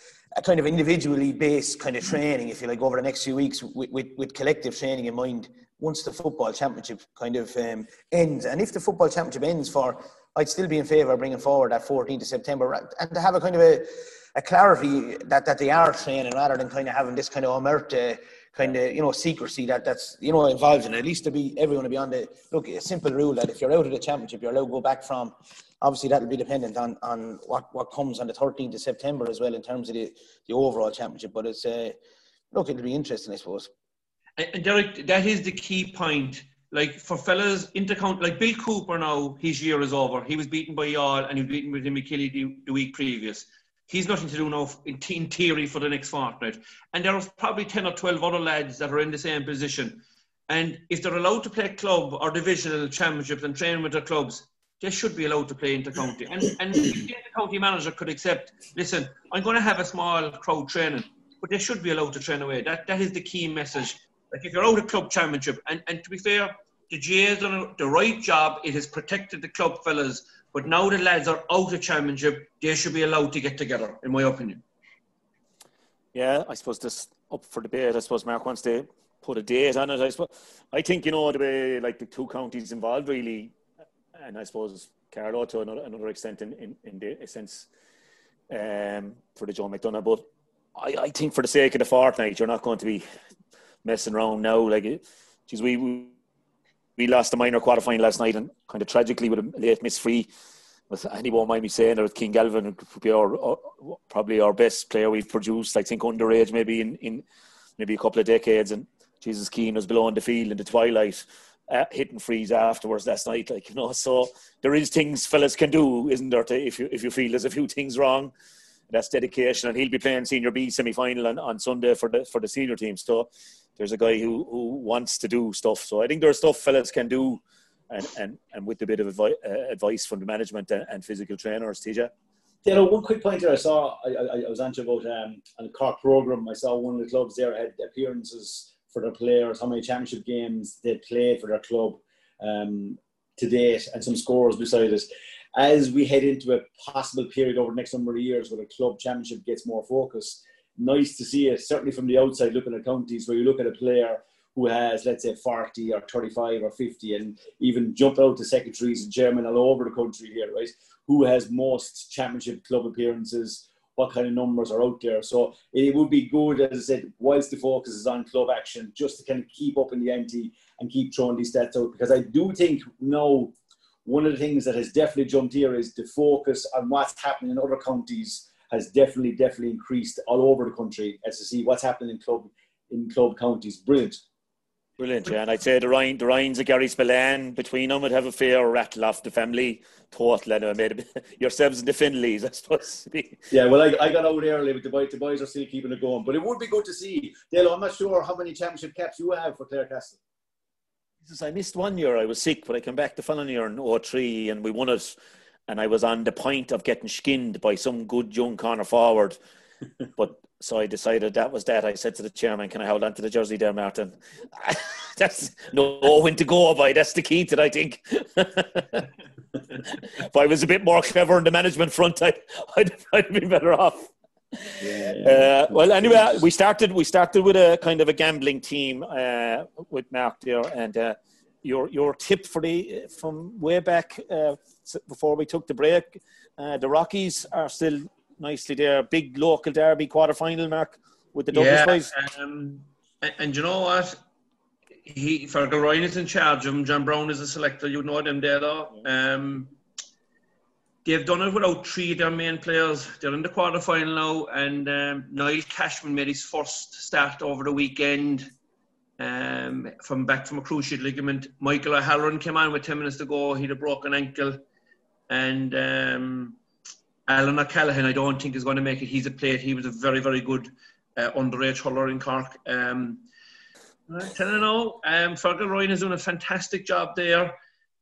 a kind of individually based kind of training, if you like, over the next few weeks with collective training in mind once the football championship kind of ends. And if the football championship ends I'd still be in favour of bringing forward that 14th of September and to have a kind of a clarity that they are training rather than kind of having this kind of omerta kind of, you know, secrecy that's, you know, involved in it. At least everyone to be on a simple rule that if you're out of the championship, you're allowed to go back from. Obviously, that'll be dependent on what comes on the 13th of September as well in terms of the overall championship. But it's it'll be interesting, I suppose. And Derek, that is the key point. Like for fellas intercount, like Bill Cooper now, his year is over. He was beaten by Yall and he was beaten with McKillie the week previous. He's nothing to do now in theory for the next fortnight. And there are probably 10 or 12 other lads that are in the same position. And if they're allowed to play club or divisional championships and train with their clubs, they should be allowed to play inter-county. And if the inter-county manager could accept, listen, I'm going to have a small crowd training, but they should be allowed to train away. That is the key message. Like if you're out of club championship, and to be fair, the GA has done the right job. It has protected the club fellas. But now the lads are out of championship, they should be allowed to get together, in my opinion. Yeah, I suppose this up for debate. I suppose Mark wants to put a date on it. I think, you know, the way like the two counties involved really, and I suppose Carlow to another extent in the sense for the Joe McDonagh. But I think for the sake of the fortnight, you're not going to be messing around now. Like, geez, we lost the minor quarter-final last night, and kind of tragically with a late miss free. Anyone won't mind me saying that King Galvin would be probably our best player we've produced. I think underage maybe in maybe a couple of decades. And Jesus, Keane was below on the field in the twilight, hitting frees afterwards last night. Like, you know, so there is things fellas can do, isn't there? If you feel there's a few things wrong, that's dedication. And he'll be playing Senior B semi-final on Sunday for the senior team. So there's a guy who wants to do stuff. So I think there's stuff fellas can do. And with a bit of advice from the management and physical trainers, TJ. You know, one quick point there I saw, I was answering about on the Cork programme. I saw one of the clubs there had appearances for their players, how many championship games they played for their club to date, and some scores beside it. As we head into a possible period over the next number of years where the club championship gets more focus, nice to see it, certainly from the outside looking at counties, where you look at a player who has, let's say, 40 or 35 or 50, and even jump out to secretaries and chairmen all over the country here, right? Who has most championship club appearances, what kind of numbers are out there. So it would be good, as I said, whilst the focus is on club action, just to kind of keep up in the ante and keep throwing these stats out. Because I do think now one of the things that has definitely jumped here is the focus on what's happening in other counties has definitely increased all over the country, as to see what's happening in club counties. Brilliant, yeah. And I'd say the Ryans of Gary Spillane, between them, would have a fair rattle off the family total. And made yourselves and the Finleys, I suppose. Yeah, well, I got out early, but the boys are still keeping it going. But it would be good to see. Dale, I'm not sure how many championship caps you have for Clarecastle. I missed 1 year. I was sick, but I came back the following year in 2003 and we won it. And I was on the point of getting skinned by some good young corner forward. But so I decided that was that. I said to the chairman, can I hold on to the jersey there, Martin? That's know when to go by. That's the key to it, I think. If I was a bit more clever in the management front, I'd be better off. Yeah. Well, anyway, we started with a kind of a gambling team with Mark there, and your tip from way back before we took the break, the Rockies are still nicely there. Big local derby quarter-final, Mark, with the Douglas boys. And you know what? Fergal Ryan is in charge of him. John Brown is a selector. You know them there, though. They've done it without three of their main players. They're in the quarter-final now, and Niall Cashman made his first start over the weekend from a cruciate ligament. Michael O'Halloran came on with 10 minutes to go. He had a broken ankle. And Alan O'Callaghan, I don't think is going to make it. He's a plate. He was a very, very good underage hurler in Cork. I tell you now, Fergal Ryan is doing a fantastic job there.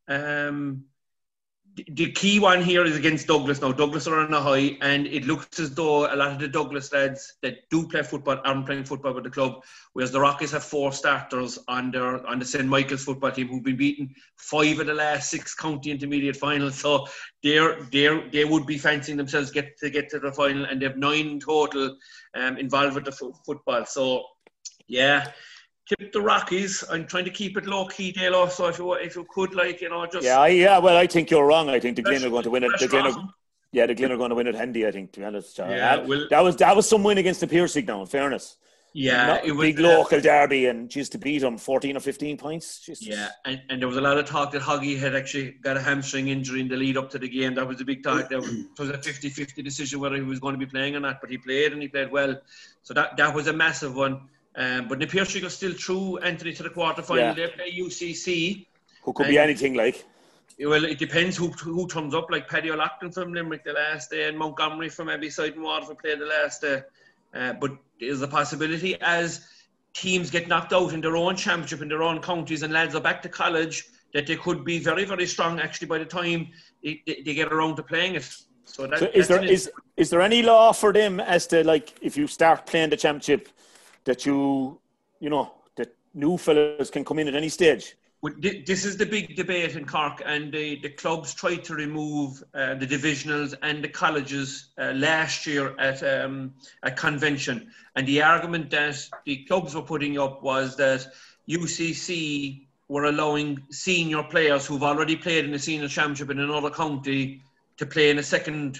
The key one here is against Douglas now. Douglas are on a high, and it looks as though a lot of the Douglas lads that do play football aren't playing football with the club, whereas the Rockies have 4 starters on the St. Michael's football team who've been beaten 5 of the last 6 county intermediate finals. So they would be fancying themselves to get to the final, and they have 9 in total involved with the football. So, yeah. Tip the Rockies. I'm trying to keep it low key, Dale. So if you could, just well, I think you're wrong. I think the Glyn are going to win it. The Glyn are going to win it handy. I think, to be honest. That was some win against the Piercing now. In fairness, it was big local derby, and just to beat them 14 or 15 points. Yeah, and there was a lot of talk that Hoggy had actually got a hamstring injury in the lead up to the game. That was a big talk. It was a 50-50 decision whether he was going to be playing or not, but he played, and he played well. So that was a massive one. But the Piercing are still through, Anthony, to the quarter-final. They play UCC. Who could be anything like? Well, it depends who turns up, like Paddy O'Loughlin from Limerick the last day, and Montgomery from Abbeyside and Waterford played the last day. But there's a possibility as teams get knocked out in their own championship, in their own counties, and lads are back to college, that they could be very, very strong actually by the time they get around to playing it. So is there any law for them as to, like, if you start playing the championship, that that new fellas can come in at any stage? This is the big debate in Cork, and the clubs tried to remove the divisionals and the colleges last year at convention. And the argument that the clubs were putting up was that UCC were allowing senior players who've already played in the senior championship in another county to play in a second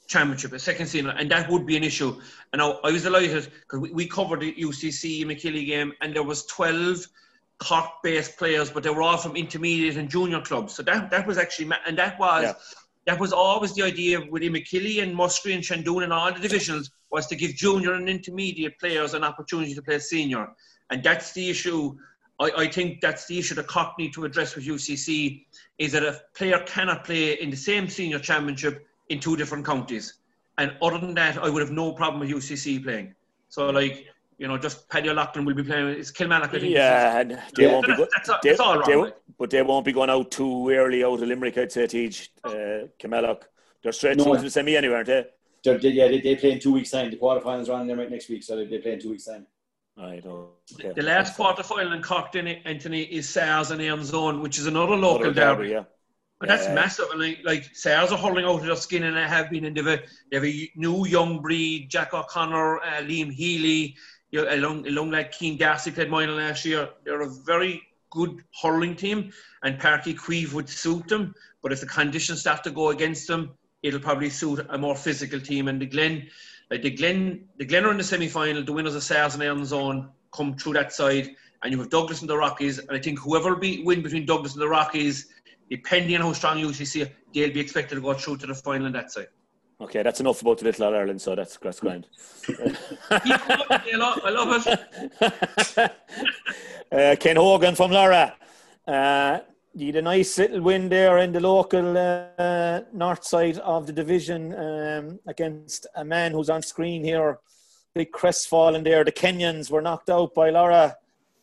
championship, a second senior, and that would be an issue. And I was delighted because we covered the UCC McKilly game, and there was 12 Cork-based players, but they were all from intermediate and junior clubs. So that was actually, and that was always the idea with McKilly and Musgrave and Shandoon and all the divisions, was to give junior and intermediate players an opportunity to play senior. And that's the issue. I think that's the issue that Cork need to address with UCC, is that a player cannot play in the same senior championship in two different counties. And other than that, I would have no problem with UCC playing. So, like, you know, just Paddy O'Loughlin will be playing. It's Kilmallock, I think. Yeah, and they won't be that's all wrong. But they won't be going out too early out of Limerick, I'd say, Teach. Kilmallock. They're straight through to the semi anyway, aren't they? They play in 2 weeks' time. The quarterfinals are on Limerick next week, so they play in 2 weeks' time. I know. Okay. The last quarter-final in Cork, Anthony, is SARS and Ayrn Zone, which is another local derby. Yeah. But that's massive. And like SARS are hurling out of their skin, and they have been. And they have a new young breed, Jack O'Connor, Liam Healy, along like Keane Darcy played Moynihan last year. They're a very good hurling team, and Páirc Uí Chaoimh would suit them. But if the conditions start to go against them, it'll probably suit a more physical team. And the Glen are in the semi-final. The winners of SARS and Ayrn Zone come through that side, and you have Douglas and the Rockies. And I think whoever win between Douglas and the Rockies, depending on how strong UCC, they'll be expected to go through to the final on that side. Okay, that's enough about the Little All-Ireland, so that's grand. I love it. Ken Hogan from Lara. You had a nice little win there in the local north side of the division against a man who's on screen here. Big crestfallen there. The Kenyans were knocked out by Lara.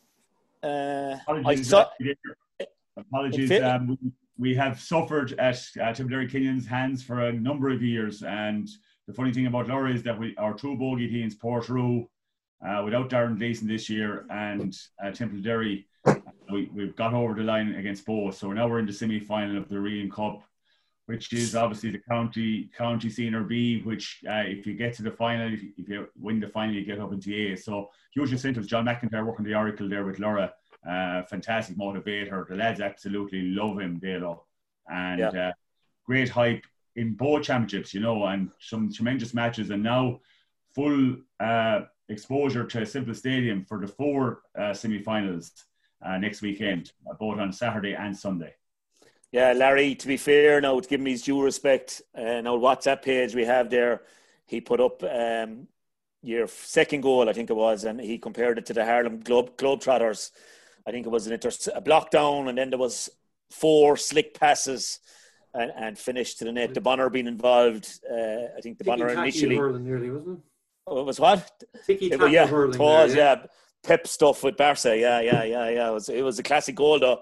Apologies. We have suffered at Tipperary Kenyans' hands for a number of years, and the funny thing about Lara is that our two bogey teams, Portruhe, without Darren Gleeson this year, and Tipperary, we've got over the line against both. So now we're in the semi-final of the Rian Cup, which is obviously the county Senior B, which if you get to the final, if you win the final, you get up into A. So huge incentives. John McIntyre working the Oracle there with Lara. Fantastic motivator. The lads absolutely love him, Dalo. And great hype in both championships, you know, and some tremendous matches. And now full exposure to Simple Stadium for the 4 semi-finals next weekend, both on Saturday and Sunday. Yeah, Larry, to be fair, now to give him his due respect, now WhatsApp page we have there, he put up your second goal, I think it was, and he compared it to the Harlem Globetrotters. I think it was a block down, and then there was 4 slick passes and finished to the net. The Bonner being involved. I think the Bonner initially. Nearly, wasn't it? Oh, it was what? Hurling. Yeah. Pep stuff with Barca. Yeah. It was a classic goal, though.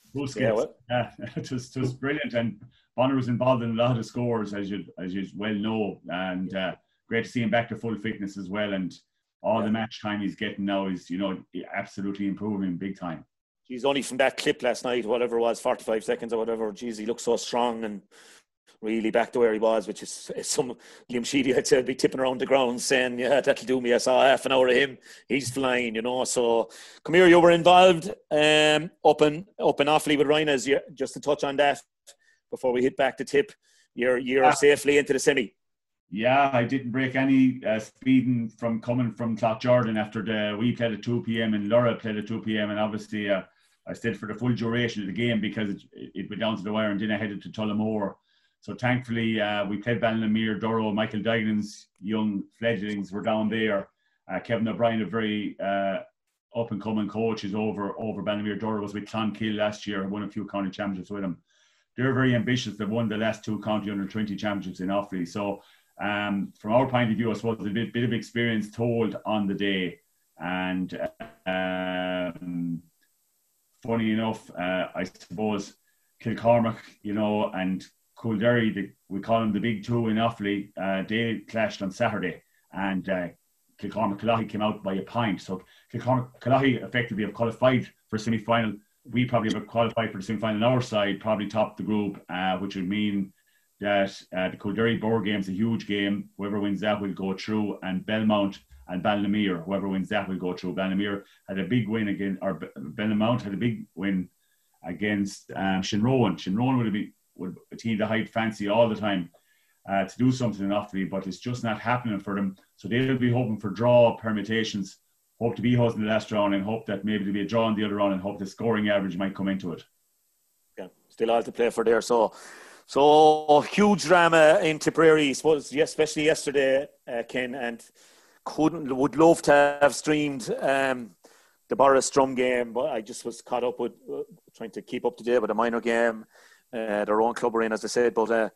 It was brilliant, and Bonner was involved in a lot of scores, as you well know, and great to see him back to full fitness as well. And all the match time he's getting now is, you know, absolutely improving big time. He's only from that clip last night, whatever it was, 45 seconds or whatever. Jeez, he looks so strong and really back to where he was, which is some Liam Sheedy, I'd say, be tipping around the ground saying, yeah, that'll do me. I saw half an hour of him. He's flying, you know. So, come here, you were involved up and awfully with Rhinos. Just to touch on that before we hit back to Tip, you're safely into the semi. Yeah, I didn't break any speeding from coming from Cloughjordan after we played at 2 p.m. and Laura played at 2 p.m. and obviously I stayed for the full duration of the game because it went down to the wire, and then I headed to Tullamore. So thankfully we played Ballinamere, Doro, Michael Duigan's young fledglings were down there. Kevin O'Brien, a very up-and-coming coach, is over Ballinamere. Doro was with Clonkill last year, won a few county championships with him. They're very ambitious. They've won the last 2 county under-20 championships in Offaly. So from our point of view, I suppose a bit of experience told on the day. And funny enough, I suppose Kilcormac, you know, and Coolderry, we call them the big 2 in Offaly, they clashed on Saturday, and Kilcormac-Killahey came out by a point. So Kilcormac-Killahey effectively have qualified for a semi-final. We probably have qualified for the semi-final on our side, probably top the group, which would mean that the Coolderry Board game is a huge game. Whoever wins that will go through, and Belmont and Ballinamere, whoever wins that will go through. Ballinamere had a big win against, or Belmont had a big win against Shinrowan. Shinrowan would a team that I'd fancy all the time. to do something in Offaly, but it's just not happening for them. So they'll be hoping for draw permutations, hope to be us in the last round, and hope that maybe there'll be a draw in the other round, and hope the scoring average might come into it. Yeah, still all to play for there. So huge drama in Tipperary, I suppose, especially yesterday, Ken, and would love to have streamed the Boris Drum game, but I just was caught up with trying to keep up to date with a minor game. Their own club are in, as I said, but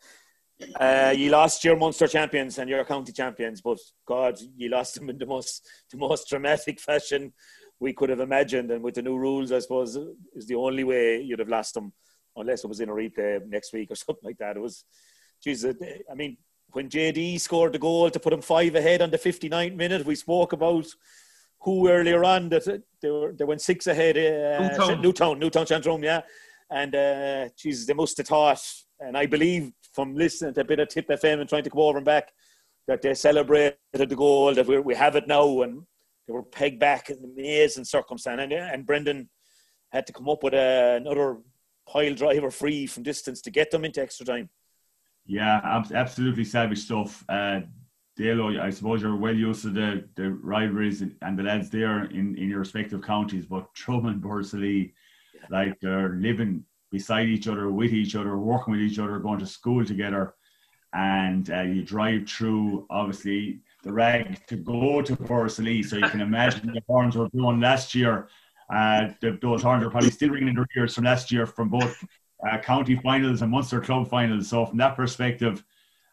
you lost your Munster champions and your county champions, but God, you lost them in the most dramatic fashion we could have imagined. And with the new rules, I suppose, is the only way you'd have lost them, unless it was in a replay next week or something like that. It was, Jesus, I mean, when JD scored the goal to put him 5 ahead on the 59th minute, we spoke about who earlier on that they went 6 ahead. Newtown Chandrum, yeah. And Jesus, they must have thought, and I believe from listening to a bit of Tip FM and trying to go over and back, that they celebrated the goal, that we have it now, and they were pegged back in the amazing circumstance. And Brendan had to come up with another pile driver free from distance to get them into extra time. Yeah, absolutely savage stuff. Dalo, I suppose you're well used to the rivalries and the lads there in your respective counties, but Drum and Borrisoleigh, like they're living beside each other, with each other, working with each other, going to school together, and you drive through, obviously, the rag to go to Borrisoleigh, so you can imagine the horns were blown last year. Those horns are probably still ringing in their ears from last year from both county finals and Munster club finals. So from that perspective,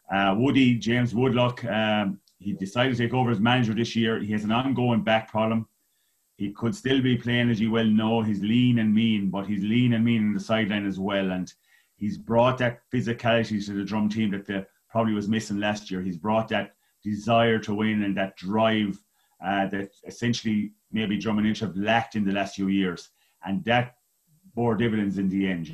James Woodlock, he decided to take over as manager this year. He has an ongoing back problem. He could still be playing, as you well know. He's lean and mean, but he's lean and mean on the sideline as well. And he's brought that physicality to the Drum team that probably was missing last year. He's brought that desire to win and that drive that essentially maybe Drum and Inch have lacked in the last few years. And that bore dividends in the end,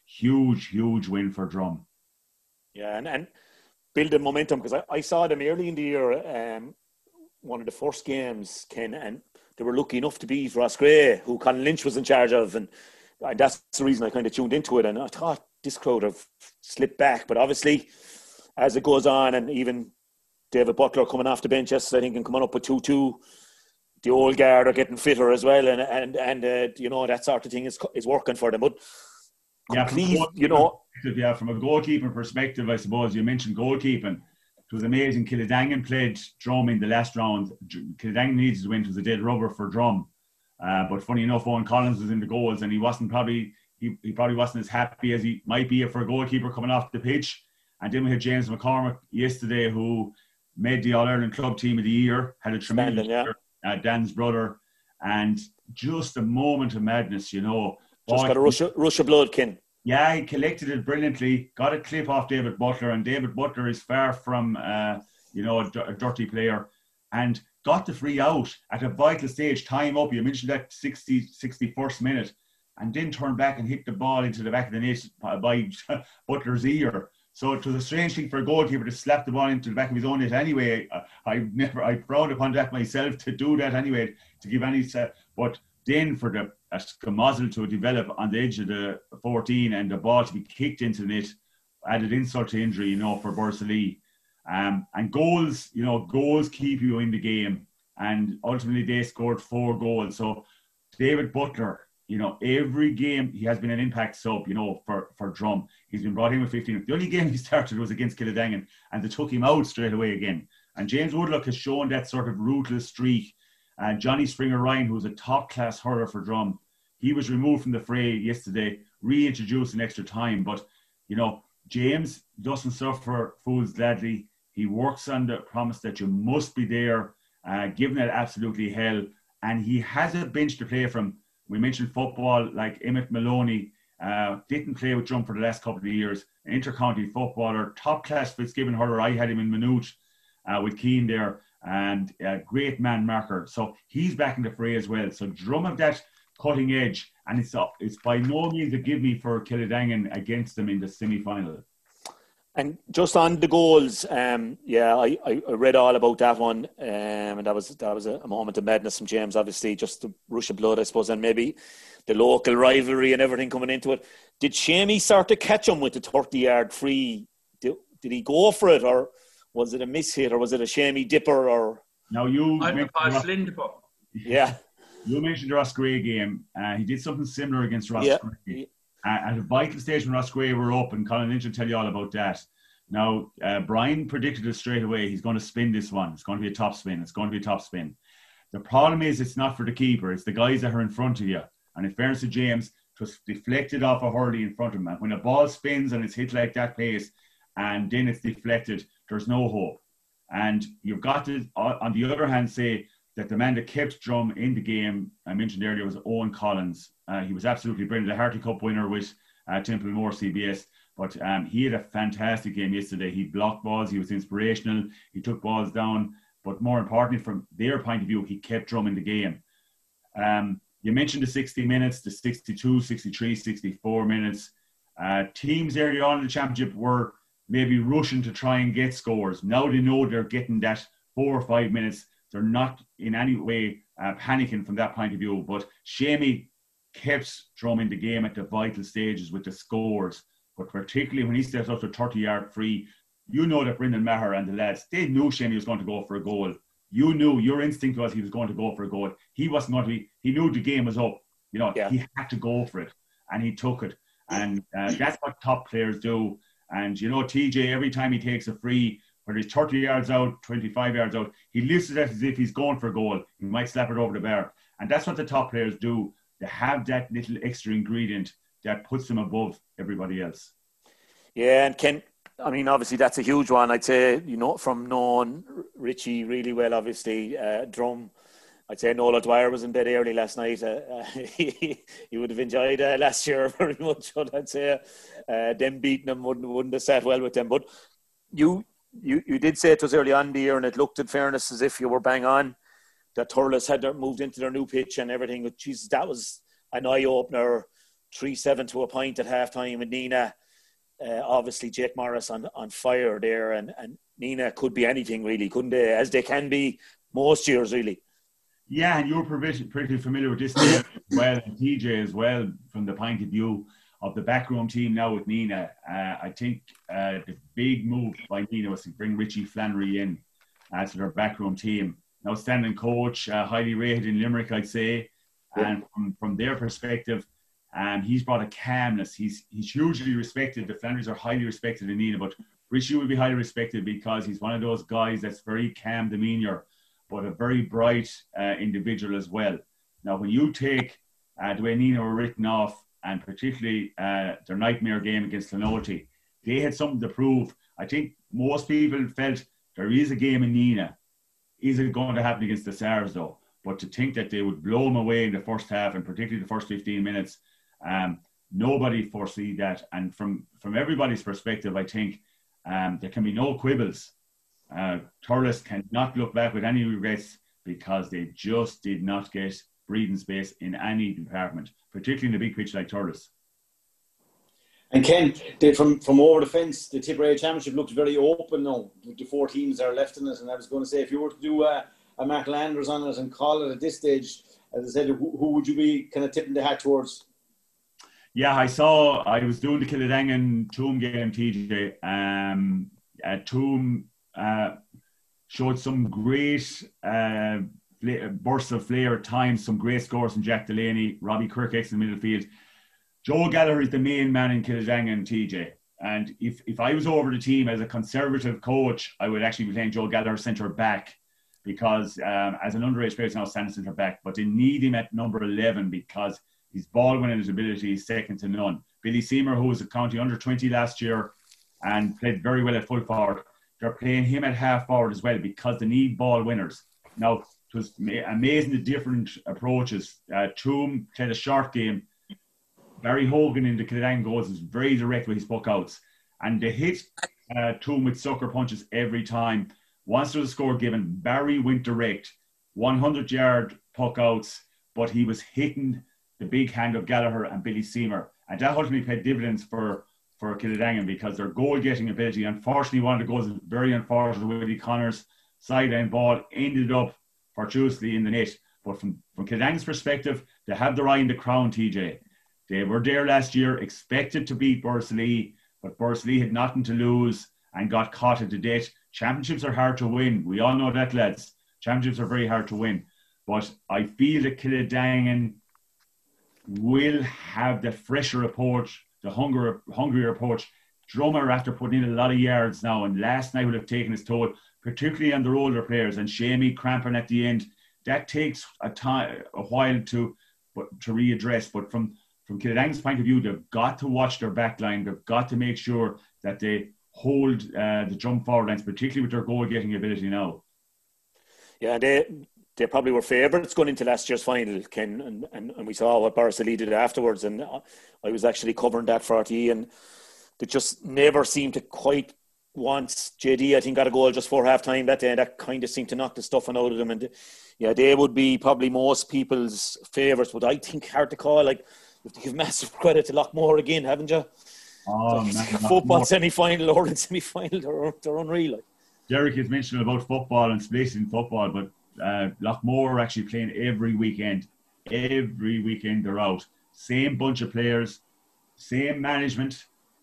Huge win for Drum. Yeah, and building momentum, because I saw them early in the year, one of the first games, Ken, and they were lucky enough to beat Ross Gray, who Colin Lynch was in charge of, and that's the reason I kind of tuned into it, and I thought this crowd have slipped back, but obviously as it goes on, and even David Butler coming off the bench yesterday, I think, and coming up with 2-2, the old guard are getting fitter as well, and that sort of thing is working for them. But from a goalkeeping perspective, I suppose you mentioned goalkeeping. It was amazing. Kildangan played Drum in the last round. Kildangan needed to win. It was a dead rubber for Drum. But funny enough, Owen Collins was in the goals, and he probably wasn't as happy as he might be for a goalkeeper coming off the pitch. And then we had James McCormick yesterday, who made the All-Ireland Club Team of the Year, had a tremendous year, Dan's brother, and just a moment of madness, Just got a rush of blood, Ken. Yeah, he collected it brilliantly, got a clip off David Butler, and David Butler is far from, a dirty player, and got the free out at a vital stage, time up. You mentioned that 61st minute, and then turned back and hit the ball into the back of the net by Butler's ear. So it was a strange thing for a goalkeeper to slap the ball into the back of his own net anyway. I frowned upon that myself, to do that anyway, to give any... But then for the muzzle to develop on the edge of the 14 and the ball to be kicked into the net, added insult to injury, for Borrisoleigh. And goals keep you in the game. And ultimately they scored 4 goals. So David Butler, every game he has been an impact sub, for Drum. He's been brought in with 15. The only game he started was against Kildangan, and they took him out straight away again. And James Woodlock has shown that sort of ruthless streak. And Johnny Springer-Ryan, who's a top-class hurler for Drum, he was removed from the fray yesterday, reintroduced in extra time. But, James doesn't suffer fools gladly. He works on the promise that you must be there, giving it absolutely hell. And he has a bench to play from. We mentioned football, like Emmett Maloney, didn't play with Drum for the last couple of years. An inter-county footballer, top-class Fitzgibbon hurler. I had him in Maynooth with Keane there, and a great man marker. So he's back in the fray as well. So Drum have that cutting edge, and it's by no means a give me for Kildangan against them in the semi-final. And just on the goals, I read all about that one, and that was a moment of madness from James. Obviously, just the rush of blood, I suppose, and maybe the local rivalry and everything coming into it. Did Shamey start to catch him with the 30-yard free did he go for it, or was it a miss hit, or was it a shamey dipper, or? Now you yeah. You mentioned the Ross Gray game. He did something similar against Ross Gray. At a vital stage when Ross Gray were up, and Colin Lynch will tell you all about that. Now, Brian predicted it straight away. He's going to spin this one. It's going to be a top spin. The problem is it's not for the keeper. It's the guys that are in front of you. And in fairness to James, it was deflected off a hurley in front of him. And when a ball spins and it's hit like that pace, and then it's deflected, there's no hope. And you've got to, on the other hand, say that the man that kept Drum in the game, I mentioned earlier, was Owen Collins. He was absolutely brilliant. The Harty Cup winner with Templemore CBS. But he had a fantastic game yesterday. He blocked balls. He was inspirational. He took balls down. But more importantly, from their point of view, he kept Drum in the game. You mentioned the 60 minutes, the 62, 63, 64 minutes. Teams earlier on in the championship were maybe rushing to try and get scores. Now they know they're getting that 4 or 5 minutes. They're not in any way panicking from that point of view. But Shamey kept Drum in the game at the vital stages with the scores. But particularly when he steps up to 30-yard free, you know that Brendan Maher and the lads, they knew Shamey was going to go for a goal. You knew, your instinct was he was going to go for a goal. He wasn't going to be, he knew the game was up. He had to go for it. And he took it. And that's what top players do. And, TJ, every time he takes a free, whether he's 30 yards out, 25 yards out, he lifts it as if he's going for a goal. He might slap it over the bar. And that's what the top players do. They have that little extra ingredient that puts them above everybody else. Yeah, and Ken, I mean, obviously that's a huge one. I'd say, from knowing Richie really well, obviously, Drum, I'd say Nola Dwyer was in bed early last night. He would have enjoyed last year very much, I'd say. Them beating them wouldn't have sat well with them. But you did say it was early on in the year, and it looked, in fairness, as if you were bang on, that Thurles had moved into their new pitch and everything. But Jesus, that was an eye-opener, 3-7 to a point at half-time, and Nina, obviously Jake Morris on fire there, and Nina could be anything really, couldn't they? As they can be most years, really. Yeah, and you're pretty familiar with this team as well, and TJ as well, from the point of view of the backroom team now with Nina. I think the big move by Nina was to bring Richie Flannery in to their backroom team. An outstanding coach, highly rated in Limerick, I'd say. And from their perspective, he's brought a calmness. He's hugely respected. The Flannerys are highly respected in Nina, but Richie will be highly respected because he's one of those guys that's very calm demeanour, but a very bright individual as well. Now, when you take the way Nina were written off, and particularly their nightmare game against Clonalty, they had something to prove. I think most people felt there is a game in Nina. Is it going to happen against the Sars, though? But to think that they would blow them away in the first half, and particularly the first 15 minutes, nobody foresee that. And from everybody's perspective, I think there can be no quibbles. Thurles cannot look back with any regrets because they just did not get breathing space in any department, particularly in a big pitch like Thurles. And Ken, from over the fence, the Tipperary Championship looked very open now, with the 4 teams that are left in it. And I was going to say, if you were to do a Mark Landers on it and call it at this stage, as I said, who would you be kind of tipping the hat towards? Yeah, I was doing the Kildangan Toom game, TJ. Toom showed some great bursts of flair at times, some great scores from Jack Delaney, Robbie Kirkex in the middle field. Joe Gallagher is the main man in Kildangan, TJ. And if I was over the team as a conservative coach, I would actually be playing Joe Gallagher centre back, because as an underage player, he's now standing centre back. But they need him at number 11 because his ball winning ability is second to none. Billy Seymour, who was a county under 20 last year and played very well at full forward, they're playing him at half forward as well because they need ball winners. Now, it was amazing the different approaches. Toom played a short game. Barry Hogan in the Kildangan goals was very direct with his puck outs. And they hit Toom with sucker punches every time. Once there was a score given, Barry went direct, 100-yard puck outs, but he was hitting the big hand of Gallagher and Billy Seymour. And that ultimately paid dividends for Kildangan because their goal-getting ability, unfortunately, one of the goals is very unfortunate. Willie Connor's sideline ball ended up fortuitously in the net. But from Kildangan's perspective, they have their eye in the crown, TJ. They were there last year, expected to beat Bursley, but Bursley had nothing to lose. and got caught at the date. Championships are hard to win. We all know that, lads. Championships are very hard to win. But I feel that Kildangan will have the fresher approach, the hungrier approach. Drummer, after putting in a lot of yards now, and last night would have taken his toll, particularly on their older players, and Shamey cramping at the end. That takes a while to readdress. But from Kildangan's point of view, they've got to watch their back line. They've got to make sure that they hold the jump forward lines, particularly with their goal-getting ability now. Yeah, they probably were favourites going into last year's final, Ken, and we saw what Borrisoleigh did afterwards, and I was actually covering that for RTE, and they just never seemed to quite once. JD, I think, got a goal just before half-time that day, and that kind of seemed to knock the stuffing out of them, and yeah, they would be probably most people's favourites, but I think hard to call. Like, you have to give massive credit to Loughmore again, haven't you? Oh, man, football semi-final, Ireland semi-final, they're unreal. Like. Derek has mentioned about football and splitting football, but Loughmore are actually playing every weekend. Every weekend they're out. Same bunch of players, same management.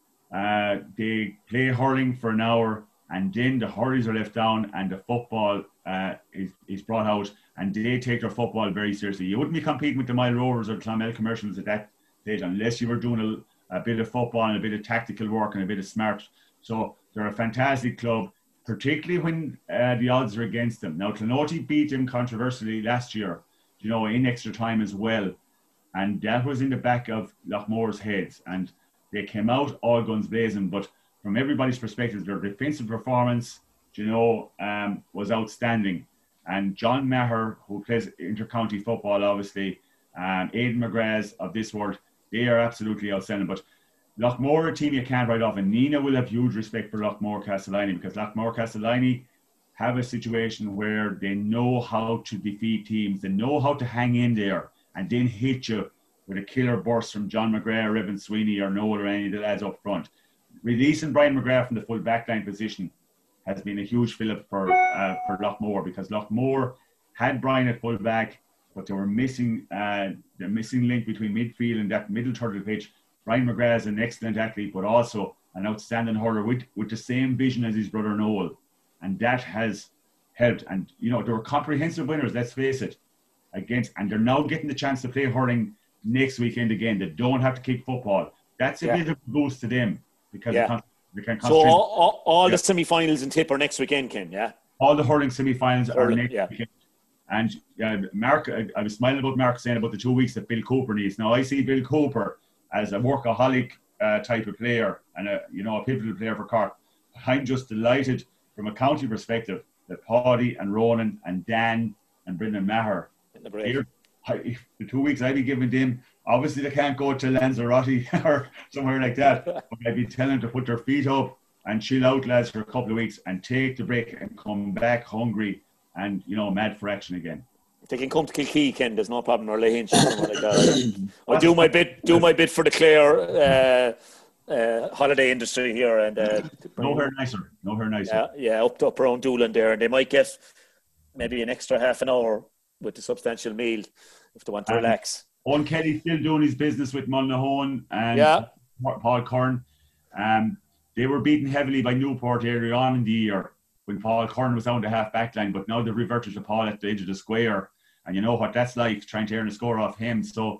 They play hurling for an hour, and then the hurleys are left down and the football is brought out, and they take their football very seriously. You wouldn't be competing with the Mile Rovers or the Clonmel Commercials at that stage unless you were doing a bit of football and a bit of tactical work and a bit of smart. So they're a fantastic club, particularly when the odds are against them. Now, Clonoti beat them controversially last year, in extra time as well. And that was in the back of Loughmore's heads. And they came out all guns blazing. But from everybody's perspective, their defensive performance, was outstanding. And John Maher, who plays inter-county football, obviously, Aidan McGrath of this world, they are absolutely outstanding. But Loughmore are a team you can't write off, and Nina will have huge respect for Loughmore Castellini, because Loughmore Castellini have a situation where they know how to defeat teams, they know how to hang in there and then hit you with a killer burst from John McGrath or Evan Sweeney or Noel or any of the lads up front. Releasing Brian McGrath from the full backline position has been a huge fillip for Loughmore, because Loughmore had Brian at full back, but they were missing the missing link between midfield and that middle third of the pitch. Brian McGrath is an excellent athlete, but also an outstanding hurler with the same vision as his brother Noel. And that has helped. And, they were comprehensive winners, let's face it, and they're now getting the chance to play hurling next weekend again. They don't have to kick football. That's a bit of a boost to them, because they can concentrate. So all the semi-finals in Tip are next weekend, Ken, yeah? All the hurling semi-finals are next weekend. And Mark, I was smiling about Mark saying about the 2 weeks that Bill Cooper needs. Now, I see Bill Cooper as a workaholic type of player and a pivotal player for Cork. I'm just delighted from a county perspective that Paddy and Ronan and Dan and Brendan Maher, the 2 weeks I'd be giving them, obviously they can't go to Lanzarote or somewhere like that, but I'd be telling them to put their feet up and chill out, lads, for a couple of weeks and take the break and come back hungry and, mad for action again. If they can come to Kilkee, Ken, there's no problem, or Lahinch or something like that. I'll do my bit for the Clare holiday industry here, and nowhere nicer. Yeah, up around Doolan there, and they might get maybe an extra half an hour with the substantial meal if they want to relax. Owen Kelly still doing his business with Mullinahone and Paul Curran. They were beaten heavily by Newport earlier on in the year when Paul Curran was down the half back line, but now they've reverted to Paul at the edge of the square, and you know what that's like, trying to earn a score off him. So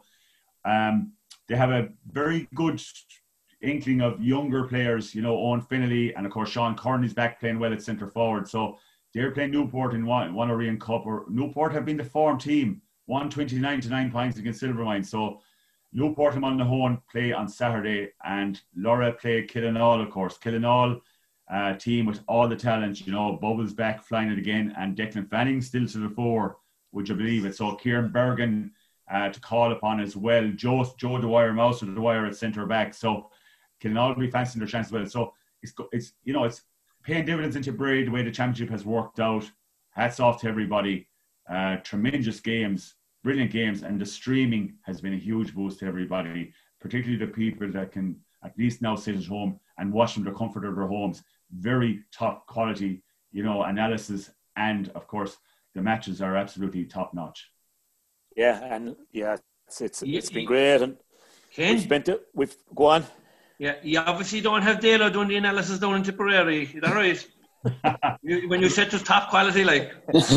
they have a very good inkling of younger players, Owen Finnelly, and of course Sean Curran is back playing well at centre forward. So they're playing Newport in one Orion Cup. Newport have been the form team, 129 to 9 points against Silvermine. So Newport and Mullinahone play on Saturday, and Laura play Killinall, of course. Killinall team with all the talent, Bubbles back flying it again, and Declan Fanning still to the fore, would you believe it? So Kieran Bergen to call upon as well. Joe Dwyer, Mouse of Dwyer at centre back. So Killinall will be fancying their chance as well. So it's paying dividends into Bray the way the championship has worked out. Hats off to everybody. Tremendous games, brilliant games, and the streaming has been a huge boost to everybody, particularly the people that can at least now sit at home and watch from the comfort of their homes. Very top quality, analysis, and of course the matches are absolutely top notch. Yeah, and it's been great, and we've go on. Yeah, you obviously don't have Dalo doing the analysis down in Tipperary. Is that right? When you said it was top quality, like.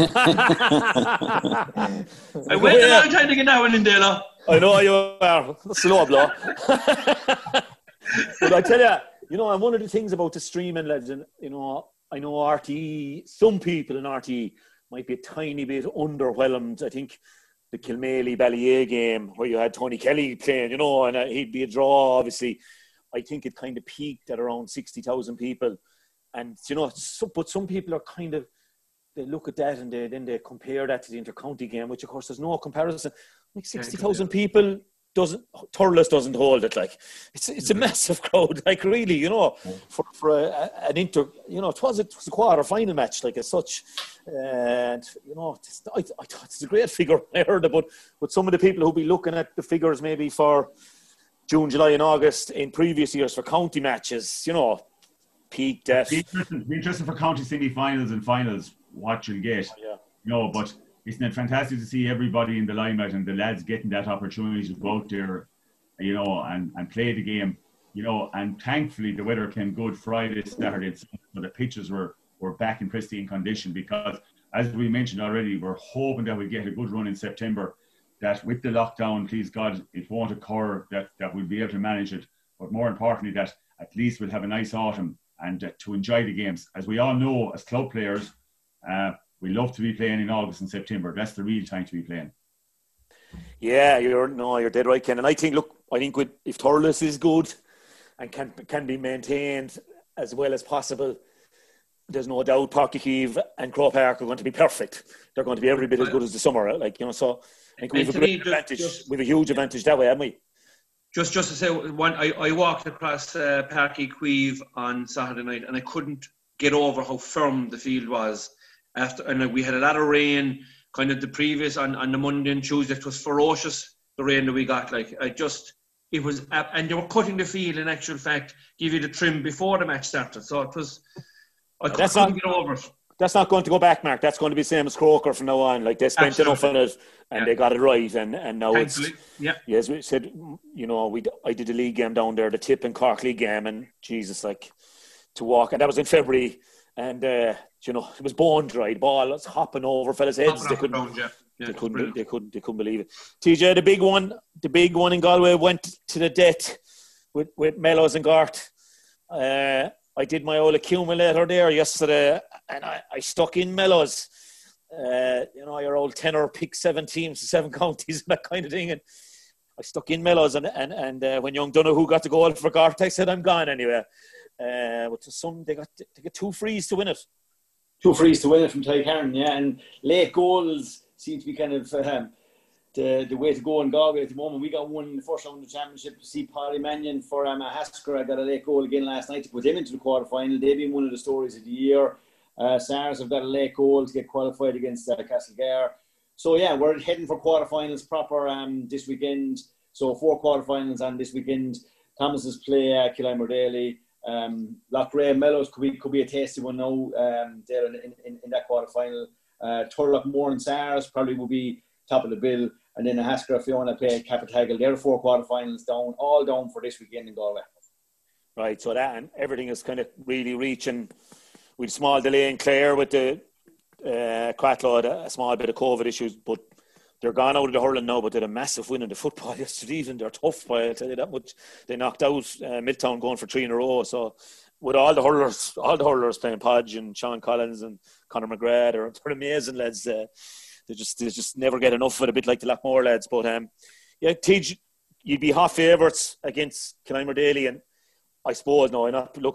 I waited a long time to get that one in, Dalo. I know you are. Slow blow. But I tell you, and one of the things about the streaming, lads, and, I know RTE, some people in RTE might be a tiny bit underwhelmed. I think the Kilmaley-Ballyea game where you had Tony Kelly playing, and he'd be a draw, obviously. I think it kind of peaked at around 60,000 people. And, but some people are kind of, they look at that and then they compare that to the inter-county game, which, of course, there's no comparison. Like 60,000 people, Thurles doesn't hold it. Like, it's a massive crowd. Like, really, for an inter, it was a quarter-final match, like, as such. And, I thought it's a great figure. I heard about, but some of the people who'll be looking at the figures maybe for June, July and August in previous years for county matches, peaked at... Be interesting for county semi-finals and finals, what you'll get. But isn't it fantastic to see everybody in the limelight and the lads getting that opportunity to go out there, and play the game, and thankfully the weather came good Friday, Saturday, so the pitches were back in pristine condition, because, as we mentioned already, we're hoping that we get a good run in September, that with the lockdown, please God, it won't occur, that we'll be able to manage it, but more importantly, that at least we'll have a nice autumn and to enjoy the games. As we all know, as club players, we love to be playing in August and September. That's the real time to be playing. Yeah, you're dead right, Ken. And I think if Thurles is good and can be maintained as well as possible, there's no doubt Portlakeeve and Croke Park are going to be perfect. They're going to be every bit as good as the summer. So I think we have a great advantage. We have a huge advantage that way, haven't we? Just to say, I walked across Portlakeeve on Saturday night, and I couldn't get over how firm the field was. And we had a lot of rain, kind of the previous on the Monday and Tuesday. It was ferocious, the rain that we got. It was, and they were cutting the field, in actual fact, give you the trim before the match started. So it was, I couldn't get over it. That's not going to go back, Mark. That's going to be the same as Croker from now on. Like, they spent enough on it, and they got it right, and now thankfully, as we said, I did a league game down there, the Tip and Cork league game, and Jesus, to walk, and that was in February, and it was bone dried, ball was hopping over fellas' heads. They couldn't believe it. TJ, the big one in Galway went to the death with Mellows and Gart. I did my old accumulator there yesterday, and I stuck in Mellows. Your old tenor, pick 7 teams, 7 counties, and that kind of thing. And I stuck in Mellows, and when young Donoghue got the goal for Gart, I said I'm gone anyway. But they got 2 frees to win it. 2 frees to win it from Tyrone, yeah. And late goals seem to be kind of the way to go in Galway at the moment. We got one in the first round of the championship. See Paddy Mannion for Hasker. I got a late goal again last night to put him into the quarter-final. They've been one of the stories of the year. SARS have got a late goal to get qualified against Castlegar. So, yeah, we're heading for quarter-finals proper this weekend. So, 4 quarter-finals on this weekend. Thomas's play Killimer Daly. Loughrea Mellows could be a tasty one now there in that quarter-final. Turlock Moore and SARS probably will be top of the bill. And then the Hasker, Fiona play Capitagle. They're 4 quarter-finals down, all down for this weekend in Galway. Right, so that and everything is kind of really reaching. With a small delay in Clare with the Cratloe, a small bit of COVID issues, but they're gone out of the hurling now, but they had a massive win in the football yesterday evening. They're tough, I'll tell you that much. They knocked out Milltown going for 3 in a row. So with all the hurlers playing Podge and Sean Collins and Conor McGrath, they're amazing lads. They just never get enough of it, a bit like the Lockmore lads. But Tej, you'd be half favourites against Killimer Daly, and I suppose, no, I'm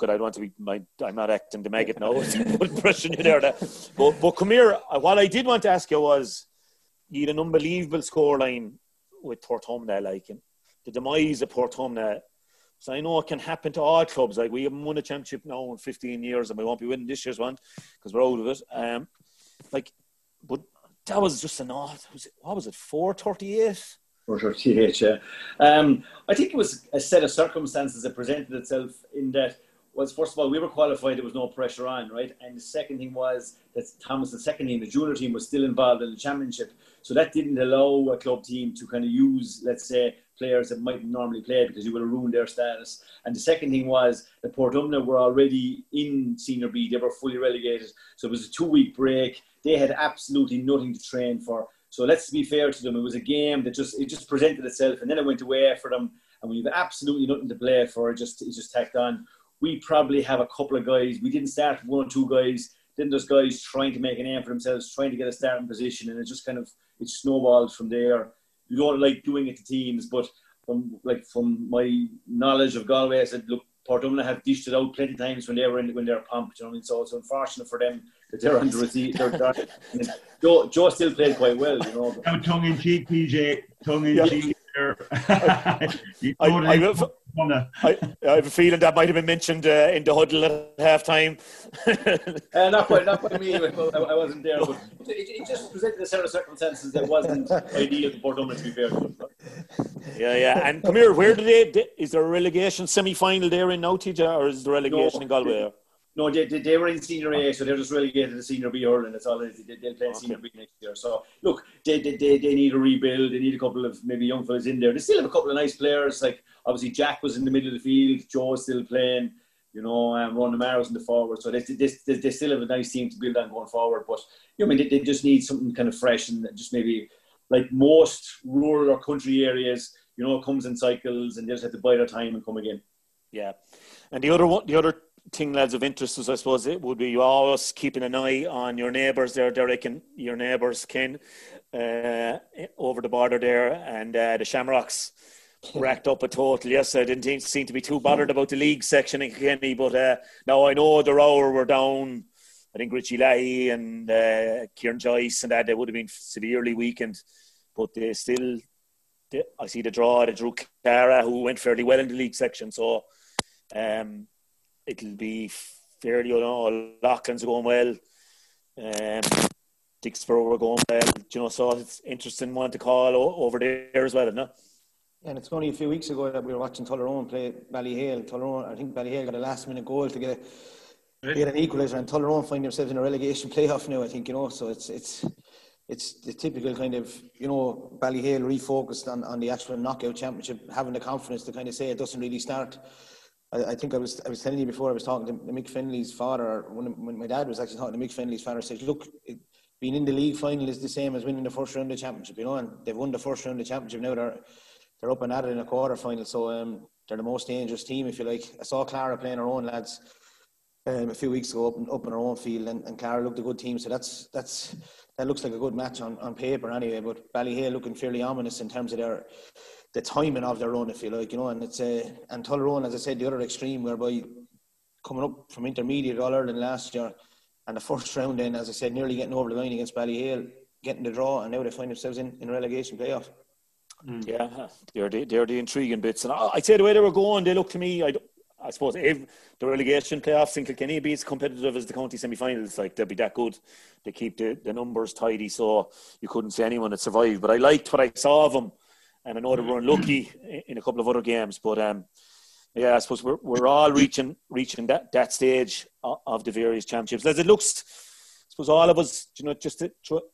not acting the maggot now. Put pressure you there. But come here, what I did want to ask you was, you had an unbelievable scoreline with Portumna, and the demise of Portumna. So I know it can happen to all clubs. Like, we haven't won a championship now in 15 years, and we won't be winning this year's one because we're out of it. But that was just an odd. What was it? 438. 438. Yeah. I think it was a set of circumstances that presented itself in that. Was, first of all, we were qualified, there was no pressure on, right? And the second thing was that Thomas, the second team, the junior team, was still involved in the championship. So that didn't allow a club team to kind of use, let's say, players that might normally play because you would have ruined their status. And the second thing was that Portumna were already in Senior B. They were fully relegated. So it was a 2-week break. They had absolutely nothing to train for. So let's be fair to them. It was a game that just presented itself, and then it went away for them. And when you've absolutely nothing to play for, it just tacked on. We probably have a couple of guys. We didn't start with 1 or 2 guys. Then there's guys trying to make a name for themselves, trying to get a starting position, and it just kind of it snowballed from there. You don't like doing it to teams, but from my knowledge of Galway, I said, look, Portumna have dished it out plenty of times when they're pumped. You know what I mean? So it's unfortunate for them that they're under a Joe still played quite well, you know. Tongue in cheek, PJ. Tongue in cheek. I have a feeling that might have been mentioned in the huddle at half-time. Not by me. I wasn't there, but it just presented a set of circumstances that wasn't ideal for Portumna, to be fair. Yeah. And come here, where is there a relegation semi-final there in now, TJ, or is the relegation in Galway? No, they were in Senior A, so they're just relegated to Senior B hurling. That's all. They'll play in Senior B next year. So, look, they need a rebuild. They need a couple of maybe young fellas in there. They still have a couple of nice players. Like, obviously, Jack was in the middle of the field. Joe's still playing. You know, Ron Namaro's in the forward. So, they still have a nice team to build on going forward. But, you know, I mean, they just need something kind of fresh and just maybe, like most rural or country areas, you know, it comes in cycles and they just have to bide their time and come again. Yeah. And the other thing, lads, of interest is, I suppose, it would be you always keeping an eye on your neighbours there, Derek, and your neighbours, Ken, over the border there, and the Shamrocks racked up a total. Yes, I didn't seem to be too bothered about the league section in Kenny, but now I know the Rower were down. I think Richie Leahy and Kieran Joyce and that, they would have been severely weakened, but they still, I see the draw, they drew Cara, who went fairly well in the league section, so it'll be fairly, you know, Loughlin's going well, Dixborough were going well, you know, so it's interesting one to call over there as well, isn't it? And it's only a few weeks ago that we were watching Tullaroan play Ballyhale. I think Ballyhale got a last-minute goal to get an equaliser, and Tullaroan find themselves in a relegation playoff now, I think, you know, so it's the typical kind of, you know, Ballyhale refocused on the actual knockout championship, having the confidence to kind of say it doesn't really start. I think I was telling you before, I was talking to Mick Fennelly's father, when my dad was actually talking to Mick Fennelly's father, said, look, being in the league final is the same as winning the first round of the championship, you know, and they've won the first round of the championship, now they're up and at it in a quarter final, so they're the most dangerous team, if you like. I saw Clara playing her own lads a few weeks ago up in her own field, and Clara looked a good team, so that looks like a good match on paper anyway, but Ballyhale looking fairly ominous in terms of the timing of their run, if you like, you know, and it's and Tullaroan, as I said, the other extreme, whereby coming up from intermediate All-Ireland last year, and the first round then, as I said, nearly getting over the line against Ballyhale, getting the draw, and now they find themselves in relegation playoff. Yeah, they're the intriguing bits, and I'd say the way they were going, they look to me, I suppose if the relegation playoffs in Kilkenny be as competitive as the county semi-finals, like they'll be that good. They keep the numbers tidy, so you couldn't say anyone had survived. But I liked what I saw of them, and I know they were unlucky in a couple of other games. But yeah, I suppose we're all reaching that stage of the various championships. As it looks, I suppose all of us, you know, just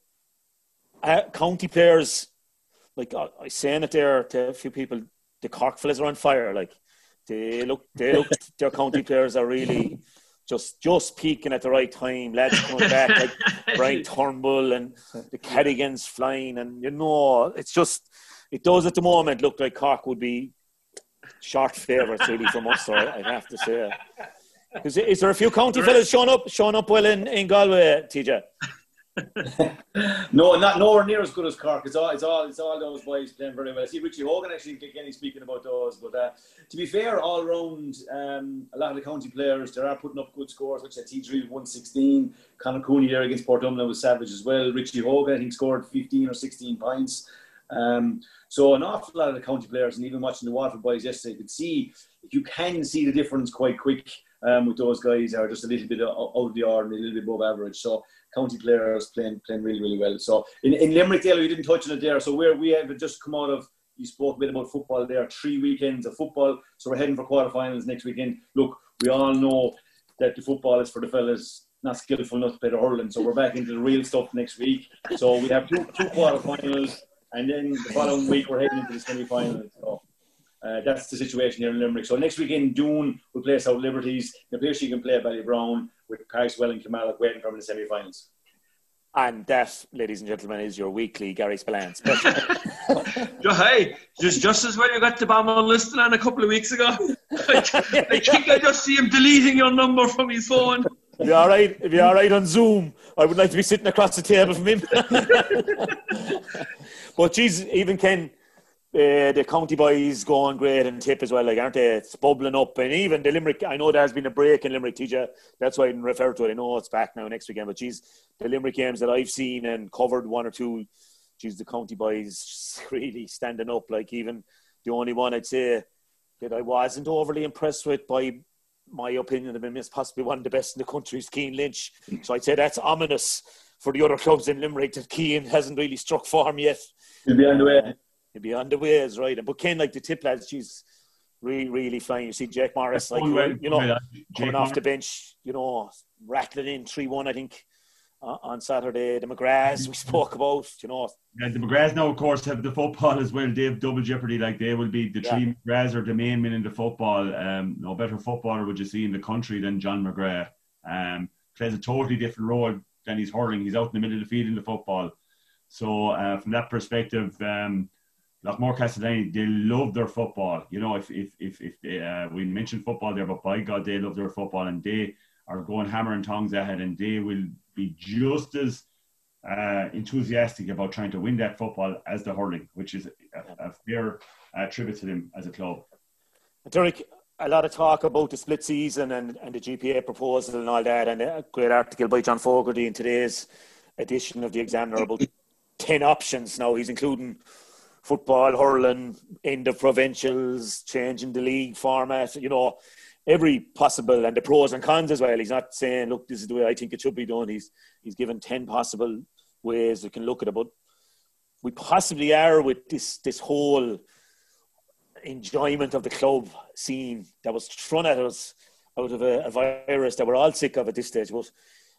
county players. Like I was saying it there to a few people, the Cork fellas are on fire. Like they look their county players are really just peaking at the right time. Lads coming back like Brian Turnbull and the Cadigans flying, and you know, it does at the moment look like Cork would be short favourites really from Ulster, I have to say. Is there a few county fellas showing up well in Galway, TJ? No, not nowhere near as good as Cork. It's all those boys playing very well. I see Richie Hogan actually again speaking about those. But to be fair, all round, a lot of the county players they are putting up good scores. Which T. Dreel 116, Conor Cooney there against Portumna was savage as well. Richie Hogan I think scored 15 or 16 points. So an awful lot of the county players, and even watching the Waterford boys yesterday, you can see the difference quite quick. With those guys are just a little bit out of the ordinary, a little bit above average. So county players playing really, really well. So in Limerick, Dale, we didn't touch on it there. So we have just come out of, you spoke a bit about football there, 3 weekends of football. So we're heading for quarterfinals next weekend. Look, we all know that the football is for the fellas. not skillful enough to play the hurling. So we're back into the real stuff next week. So we have two quarterfinals, and then the following week we're heading into the semi-finals. So that's the situation here in Limerick. So next week in June we'll play South Liberties. The place you can play Ballybrown with Carrickswell and Kilmallock waiting for the semi-finals. And that, ladies and gentlemen, is your weekly Gary Spillane special. Hey, just as well you got the bomb on listing on a couple of weeks ago. I think I just see him deleting your number from his phone. If you're all right on Zoom, I would like to be sitting across the table from him. But geez, even Ken, the county boys going great and Tip as well, like, aren't they? It's bubbling up. And even the Limerick, I know there has been a break in Limerick, TJ. That's why I didn't refer to it. I know it's back now next weekend. But geez, the Limerick games that I've seen and covered one or two, geez, the county boys really standing up. Like, even the only one I'd say that I wasn't overly impressed with, by my opinion of him, is possibly one of the best in the country, is Cian Lynch. So I'd say that's ominous for the other clubs in Limerick that Cian hasn't really struck form yet. He'll be on the way. He'll be on the way, is right. But Ken, like the Tip lads, she's really flying. You see Jake Morris, like, coming off the bench, rattling in 3-1, I think, on Saturday. The McGraths we spoke about, Yeah, the McGraths now, of course, have the football as well. They have double jeopardy. Like, they will be the three McGraths are the main men in the football. No better footballer would you see in the country than John McGrath. Plays a totally different role than he's hurling. He's out in the middle of the field in the football. So from that perspective, Loughmore Castellani, they love their football. If they, we mentioned football there, but by God, they love their football, and they are going hammer and tongs ahead, and they will be just as enthusiastic about trying to win that football as the hurling, which is a fair tribute to them as a club. Derek, a lot of talk about the split season and the GPA proposal and all that, and a great article by John Fogarty in today's edition of the Examiner about 10 options. Now he's including football, hurling, end of provincials, changing the league format, every possible, and the pros and cons as well. He's not saying, look, this is the way I think it should be done. He's given 10 possible ways we can look at it. But we possibly are with this whole enjoyment of the club scene that was thrown at us out of a virus that we're all sick of at this stage. But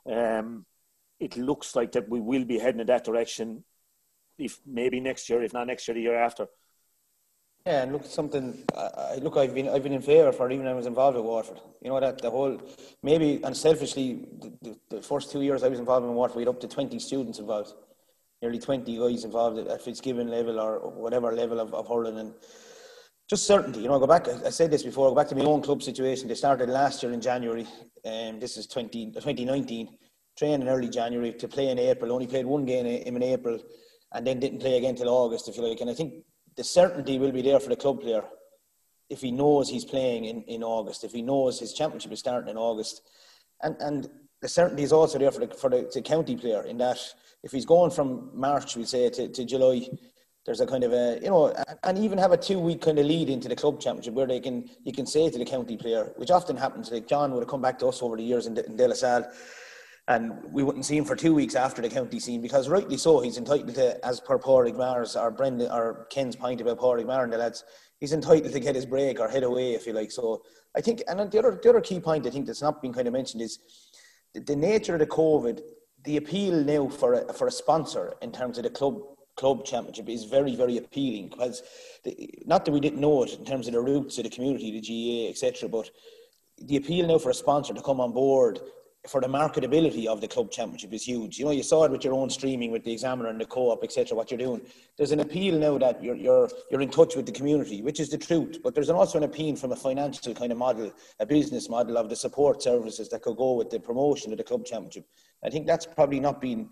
it looks like that we will be heading in that direction, if maybe next year, if not next year, the year after. Yeah, and look, something. I've been in favour for, even when I was involved with Waterford. That the whole, maybe, and selfishly, the first 2 years I was involved in Waterford, we had up to 20 students involved, nearly 20 guys involved at Fitzgibbon level or whatever level of hurling, and just certainty. Go back. I said this before. Go back to my own club situation. They started last year in January, and this is 2019. Training in early January to play in April. Only played one game in April, and then didn't play again till August, if you like. And I think the certainty will be there for the club player if he knows he's playing in August, if he knows his championship is starting in August. And the certainty is also there for the county player, in that if he's going from March, we'll say, to July, there's a kind of and even have a 2-week kind of lead into the club championship where you can say to the county player, which often happens, like John would have come back to us over the years in De La Salle, and we wouldn't see him for 2 weeks after the county scene, because rightly so, he's entitled to, as per Pádraig Maher's or Brendan or Ken's point about Pádraig Maher and the lads, he's entitled to get his break or head away, if you like. So I think, and the other key point I think that's not been kind of mentioned is the nature of the COVID. The appeal now for a sponsor in terms of the club championship is very, very appealing, because not that we didn't know it in terms of the roots of the community, the GAA, etc., but the appeal now for a sponsor to come on board for the marketability of the club championship is huge. You saw it with your own streaming, with the Examiner and the Co-op, etc., what you're doing. There's an appeal now that you're in touch with the community, which is the truth, but there's also an appeal from a financial kind of model, a business model of the support services that could go with the promotion of the club championship. I think that's probably not been,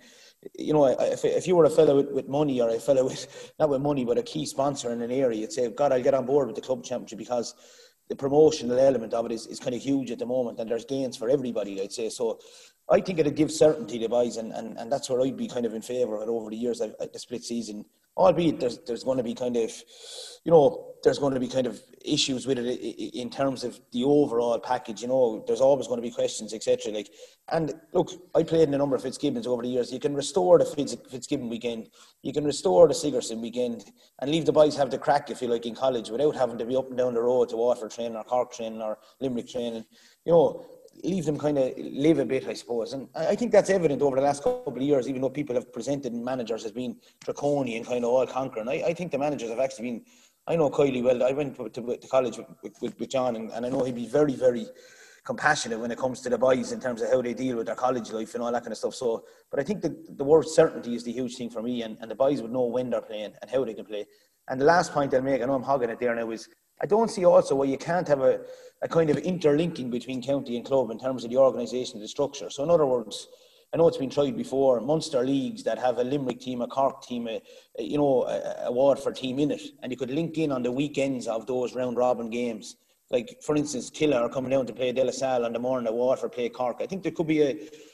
if you were a fellow with money, or a fellow with, not with money, but a key sponsor in an area, you'd say, God, I'll get on board with the club championship, because the promotional element of it is kind of huge at the moment, and there's gains for everybody, I'd say. So I think it'd give certainty to boys, and that's where I'd be kind of in favour of it over the years at the split season. Albeit there's going to be kind of, there's going to be kind of issues with it in terms of the overall package. There's always going to be questions, etc. And look, I played in a number of Fitzgibbons over the years. You can restore the Fitzgibbon weekend, you can restore the Sigerson weekend, and leave the boys have the crack, if you like, in college, without having to be up and down the road to Waterford training or Cork training or Limerick training. leave them kind of live a bit, I suppose. And I think that's evident over the last couple of years, even though people have presented managers as being draconian, kind of all conquering. I think the managers have actually been, I know Kiley well. I went to college with John, and I know he'd be very, very compassionate when it comes to the boys in terms of how they deal with their college life and all that kind of stuff. So, but I think the word certainty is the huge thing for me, and the boys would know when they're playing and how they can play. And the last point I'll make, I know I'm hogging it there now, is I don't see also why you can't have a kind of interlinking between county and club in terms of the organisation and the structure. So in other words, I know it's been tried before, Munster leagues that have a Limerick team, a Cork team, a Waterford team in it, and you could link in on the weekends of those round robin games. Like, for instance, Killa are coming down to play De La Salle on the morning that Waterford play Cork. I think there could be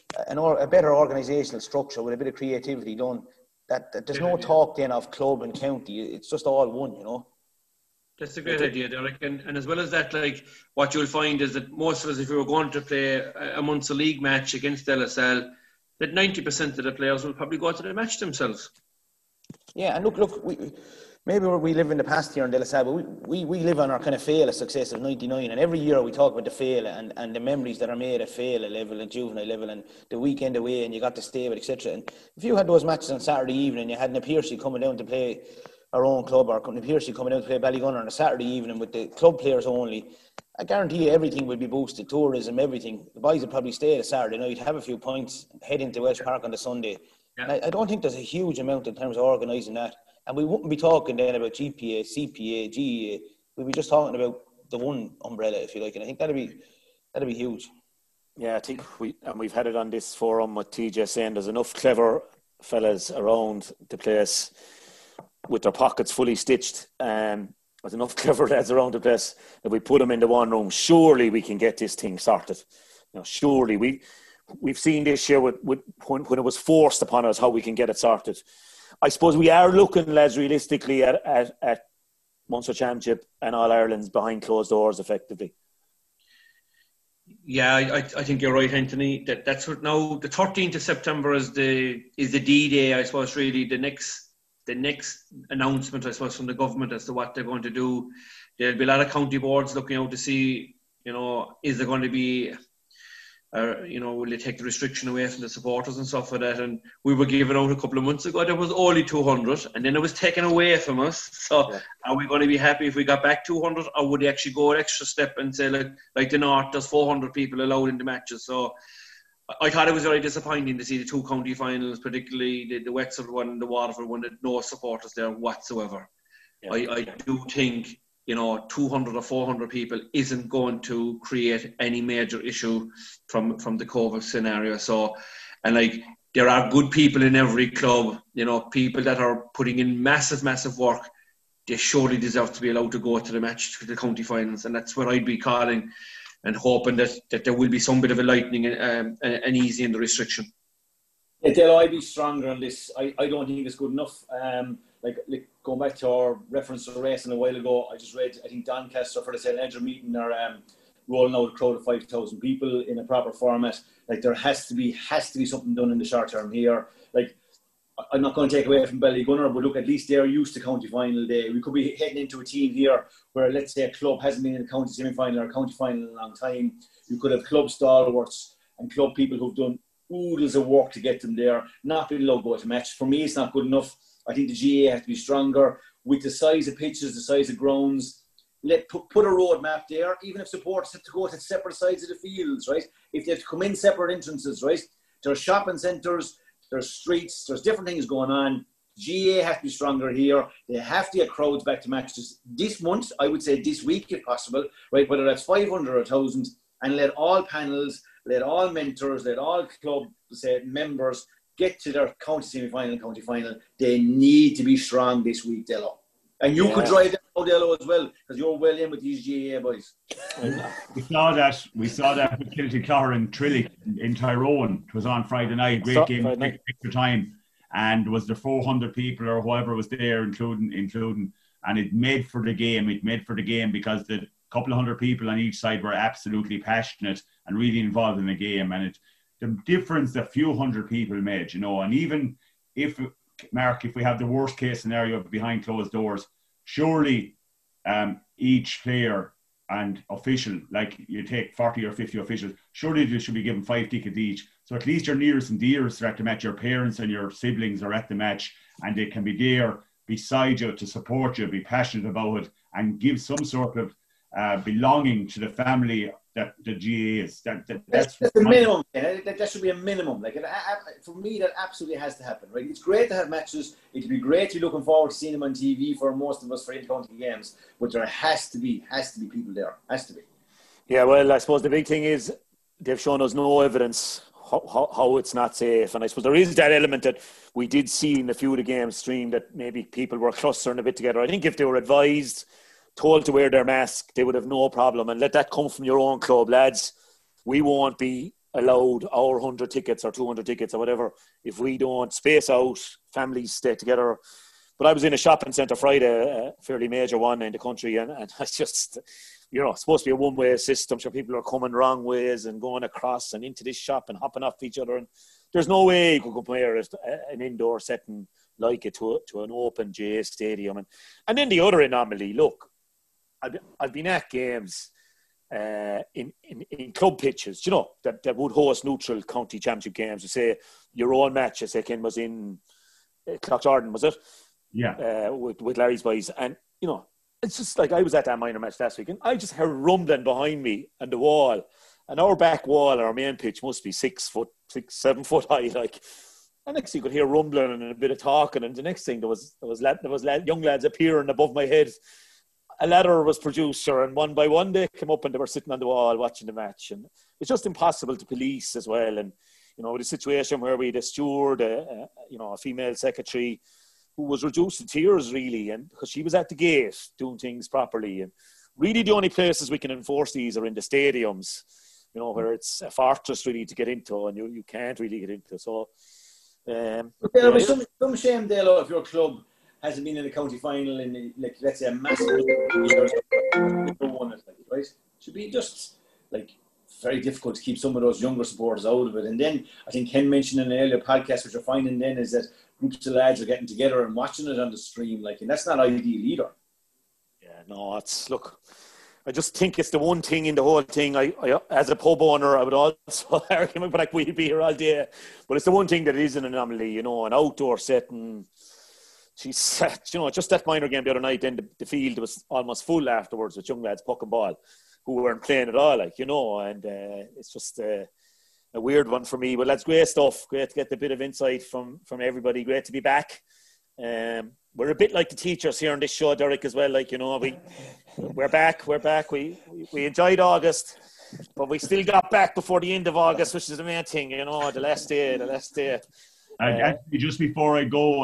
a better organisational structure with a bit of creativity done. That there's no talk then of club and county. It's just all one, you know. That's a great idea, Derek. And as well as that, like, what you'll find is that most of us, if we were going to play a Munster League match against De La Salle, that 90% of the players will probably go to the match themselves. Yeah, and look, we live in the past here in De La Salle, but we live on our kind of Féile success of 99, and every year we talk about the Féile and the memories that are made at Féile level and juvenile level and the weekend away and you got to stay with, etc. And if you had those matches on Saturday evening, you had Napiercy coming down to play our own club, or Napiercy coming down to play Ballygunner on a Saturday evening with the club players only, I guarantee you everything would be boosted, tourism, everything. The boys would probably stay at Saturday night, have a few points, head into Welsh Park on the Sunday. Yeah. And I don't think there's a huge amount in terms of organising that. And we wouldn't be talking then about GPA, CPA, GEA. We'd be just talking about the one umbrella, if you like. And I think that'd be huge. Yeah, I think we've had it on this forum with TJ saying there's enough clever fellas around the place with their pockets fully stitched. There's enough clever lads around the place that we put them in the one room. Surely we can get this thing sorted. You know, surely we've seen this year with when it was forced upon us how we can get it sorted. I suppose we are looking, lads, realistically at Munster Championship and All Ireland's behind closed doors, effectively. Yeah, I think you're right, Anthony. That's what now. The 13th of September is the D-Day. I suppose really the next announcement, I suppose, from the government as to what they're going to do. There'll be a lot of county boards looking out to see, is there going to be, will they take the restriction away from the supporters and stuff like that? And we were given out a couple of months ago, there was only 200, and then it was taken away from us. So Are we going to be happy if we got back 200, or would they actually go an extra step and say, like the North, there's 400 people allowed in the matches? So I thought it was very disappointing to see the two county finals, particularly the Wexford one and the Waterford one, that no supporters there whatsoever. Yeah. I do think 200 or 400 people isn't going to create any major issue from the COVID scenario. So, and there are good people in every club, people that are putting in massive work. They surely deserve to be allowed to go to the match, to the county finals, and that's what I'd be calling and hoping that there will be some bit of a lightening and easy in the restriction. Yeah, Dale, I'd be stronger on this. I don't think it's good enough. Like going back to our reference to the racing a while ago, I just read, I think Doncaster for the St. Ledger meeting are rolling out a crowd of 5,000 people in a proper format. Like there has to be something done in the short term here. Like I'm not going to take away from Ballygunner, but look, at least they're used to county final day. We could be heading into a team here where, let's say, a club hasn't been in a county semi-final or a county final in a long time. You could have club stalwarts and club people who've done oodles of work to get them there, not being allowed to go to match. For me, it's not good enough. I think the GA has to be stronger with the size of pitches, the size of grounds. Put a roadmap there, even if supporters have to go to separate sides of the fields, right? If they have to come in separate entrances, right? There's shopping centres, there's streets, there's different things going on. GA has to be stronger here. They have to get crowds back to matches this month, I would say this week if possible, right? Whether that's 500 or 1,000, and let all panels, let all mentors, let all club members get to their county semi-final and county final. They need to be strong this week, Dello. And you could drive them out, Dello, as well, because you're well in with these GAA boys. We saw that with Kilty-Clogher and Trillick in Tyrone. It was on Friday night. Great game, extra time. And was there 400 people or whoever was there, including, and it made for the game. It made for the game because the couple of hundred people on each side were absolutely passionate and really involved in the game. And the difference that few hundred people made, and even if we have the worst case scenario behind closed doors, surely each player and official, like you take 40 or 50 officials, surely they should be given 5 tickets each. So at least your nearest and dearest are at the match, your parents and your siblings are at the match, and they can be there beside you to support you, be passionate about it, and give some sort of belonging to the family that the GA is. That's the minimum. That should be a minimum. Like for me, that absolutely has to happen. Right? It's great to have matches. It'd be great to be looking forward to seeing them on TV for most of us for inter-county games. But there has to be people there. Has to be. Yeah, well, I suppose the big thing is they've shown us no evidence how it's not safe. And I suppose there is that element that we did see in a few of the games streamed that maybe people were clustering a bit together. I think if they were advised, told to wear their mask, they would have no problem. And let that come from your own club, lads. We won't be allowed our 100 tickets or 200 tickets or whatever if we don't space out, families stay together. But I was in a shopping centre Friday, a fairly major one in the country, and it's just, it's supposed to be a one-way system. So people are coming wrong ways and going across and into this shop and hopping off each other. And there's no way you could compare an indoor setting like it to an open GA stadium. And then the other anomaly, look, I've been at games in club pitches, that would host neutral county championship games. To say your own match, I say, Ken, was in Cloughjordan, was it? Yeah. With Larry's boys. And, it's just like I was at that minor match last week and I just heard rumbling behind me and the wall. And our back wall, our main pitch must be 7 foot high. Like, and next thing you could hear rumbling and a bit of talking. And the next thing there was young lads appearing above my head. A ladder was produced, and one by one they came up and they were sitting on the wall watching the match. And it's just impossible to police as well. And, with a situation where we had a steward, a female secretary, who was reduced to tears, really, and because she was at the gate doing things properly. And really the only places we can enforce these are in the stadiums, where it's a fortress really to get into, and you can't really get into. So, there was some shame, Dale, if your club hasn't been in the county final in, like, let's say, a massive years, right? Should be just, like, very difficult to keep some of those younger supporters out of it. And then I think Ken mentioned in an earlier podcast, what you're finding then is that groups of lads are getting together and watching it on the stream, like, and that's not ideal either. Yeah, no, look, I just think it's the one thing in the whole thing. I as a pub owner, I would also argue, but like, we'd be here all day. But it's the one thing that is an anomaly, an outdoor setting. Just that minor game the other night, then the field was almost full afterwards with young lads pucking ball who weren't playing at all, and it's just a weird one for me. But that's great stuff. Great to get a bit of insight from everybody. Great to be back. We're a bit like the teachers here on this show, Derek, as well. We're back. We enjoyed August, but we still got back before the end of August, which is the main thing. The last day. Actually, just before I go,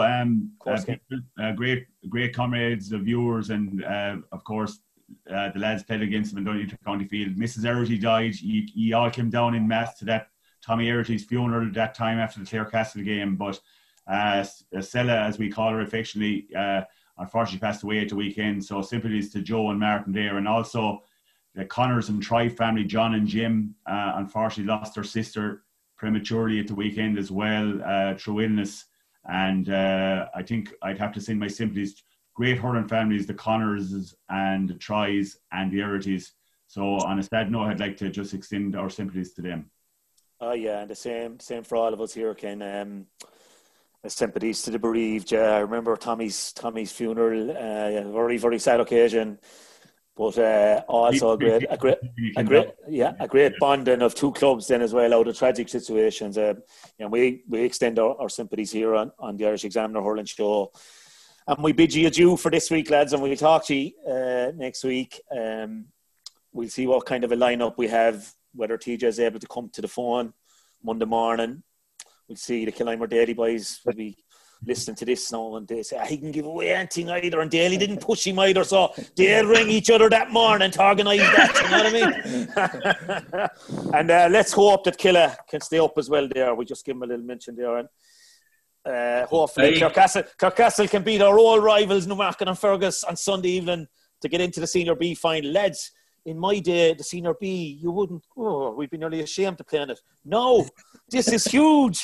great comrades, the viewers, and of course, the lads played against them in Donegal County Field. Mrs. Erity died. You all came down in mass to that Tommy Erity's funeral at that time after the Clarecastle game. But Stella, as we call her affectionately, unfortunately passed away at the weekend. So sympathies to Joe and Martin there. And also the Connors and Tri family, John and Jim, unfortunately lost their sister prematurely at the weekend as well, through illness. And I think I'd have to send my sympathies. Great hurling families, the Connors and the Tries and the Erities. So on a sad note, I'd like to just extend our sympathies to them. Oh yeah, and the same for all of us here, Ken. Sympathies to the bereaved. I remember Tommy's funeral. A very, very sad occasion, but also a great bonding of two clubs then as well out of tragic situations. We extend our sympathies here on the Irish Examiner Hurling Show. And we bid you adieu for this week, lads, and we'll talk to you next week. We'll see what kind of a lineup we have, whether TJ is able to come to the phone Monday morning. We'll see. The Killimer Daly boys will be listening to this now, and they say, he can give away anything either, and Daly didn't push him either, so they'll ring each other that morning to organise that, you know what I mean? And let's hope that Killa can stay up as well there. We just give him a little mention there, and hopefully Clarecastle can beat our old rivals Newmarket and Fergus on Sunday evening to get into the Senior B final. Lads, in my day, the Senior B, you wouldn't, we'd be nearly ashamed to play on it. No, this is huge.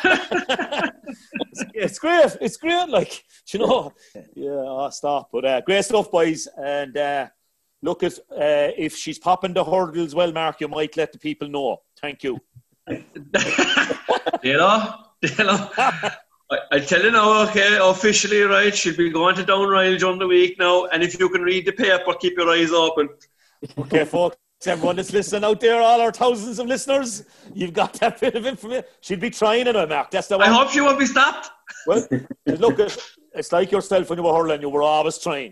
It's great, like, you know. Yeah, stop. But great stuff, boys. And Look, if she's popping the hurdles well, Mark, you might let the people know. Thank you. I tell you now, okay, officially, right, she'll be going to Downriles during the week now, and if you can read the paper, keep your eyes open. Okay, folks, everyone that's listening out there, all our thousands of listeners, you've got that bit of information. She'll be trying it, Mark. That's the one. I hope she won't be stopped. Well, look, it's like yourself when you were hurling, you were always trying.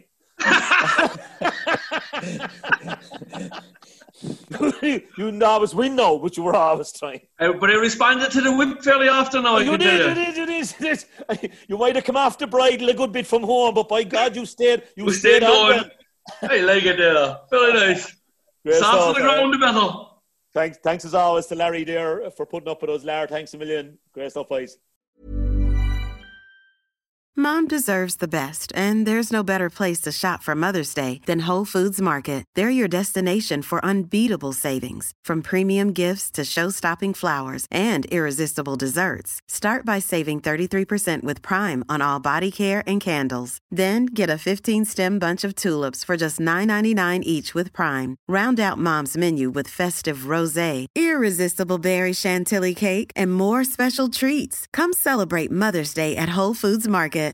You always win now, but you were always trying. But I responded to the whip fairly often now. You did. You might have come off the bridle a good bit from home, but by God, you stayed on. I like it there. Very nice. Soft to the ground, the better. Thanks as always to Larry there for putting up with us. Larry, thanks a million. Great stuff, guys. Mom deserves the best, and there's no better place to shop for Mother's Day than Whole Foods Market. They're your destination for unbeatable savings, from premium gifts to show-stopping flowers and irresistible desserts. Start by saving 33% with Prime on all body care and candles. Then get a 15-stem bunch of tulips for just $9.99 each with Prime. Round out Mom's menu with festive rosé, irresistible berry chantilly cake, and more special treats. Come celebrate Mother's Day at Whole Foods Market.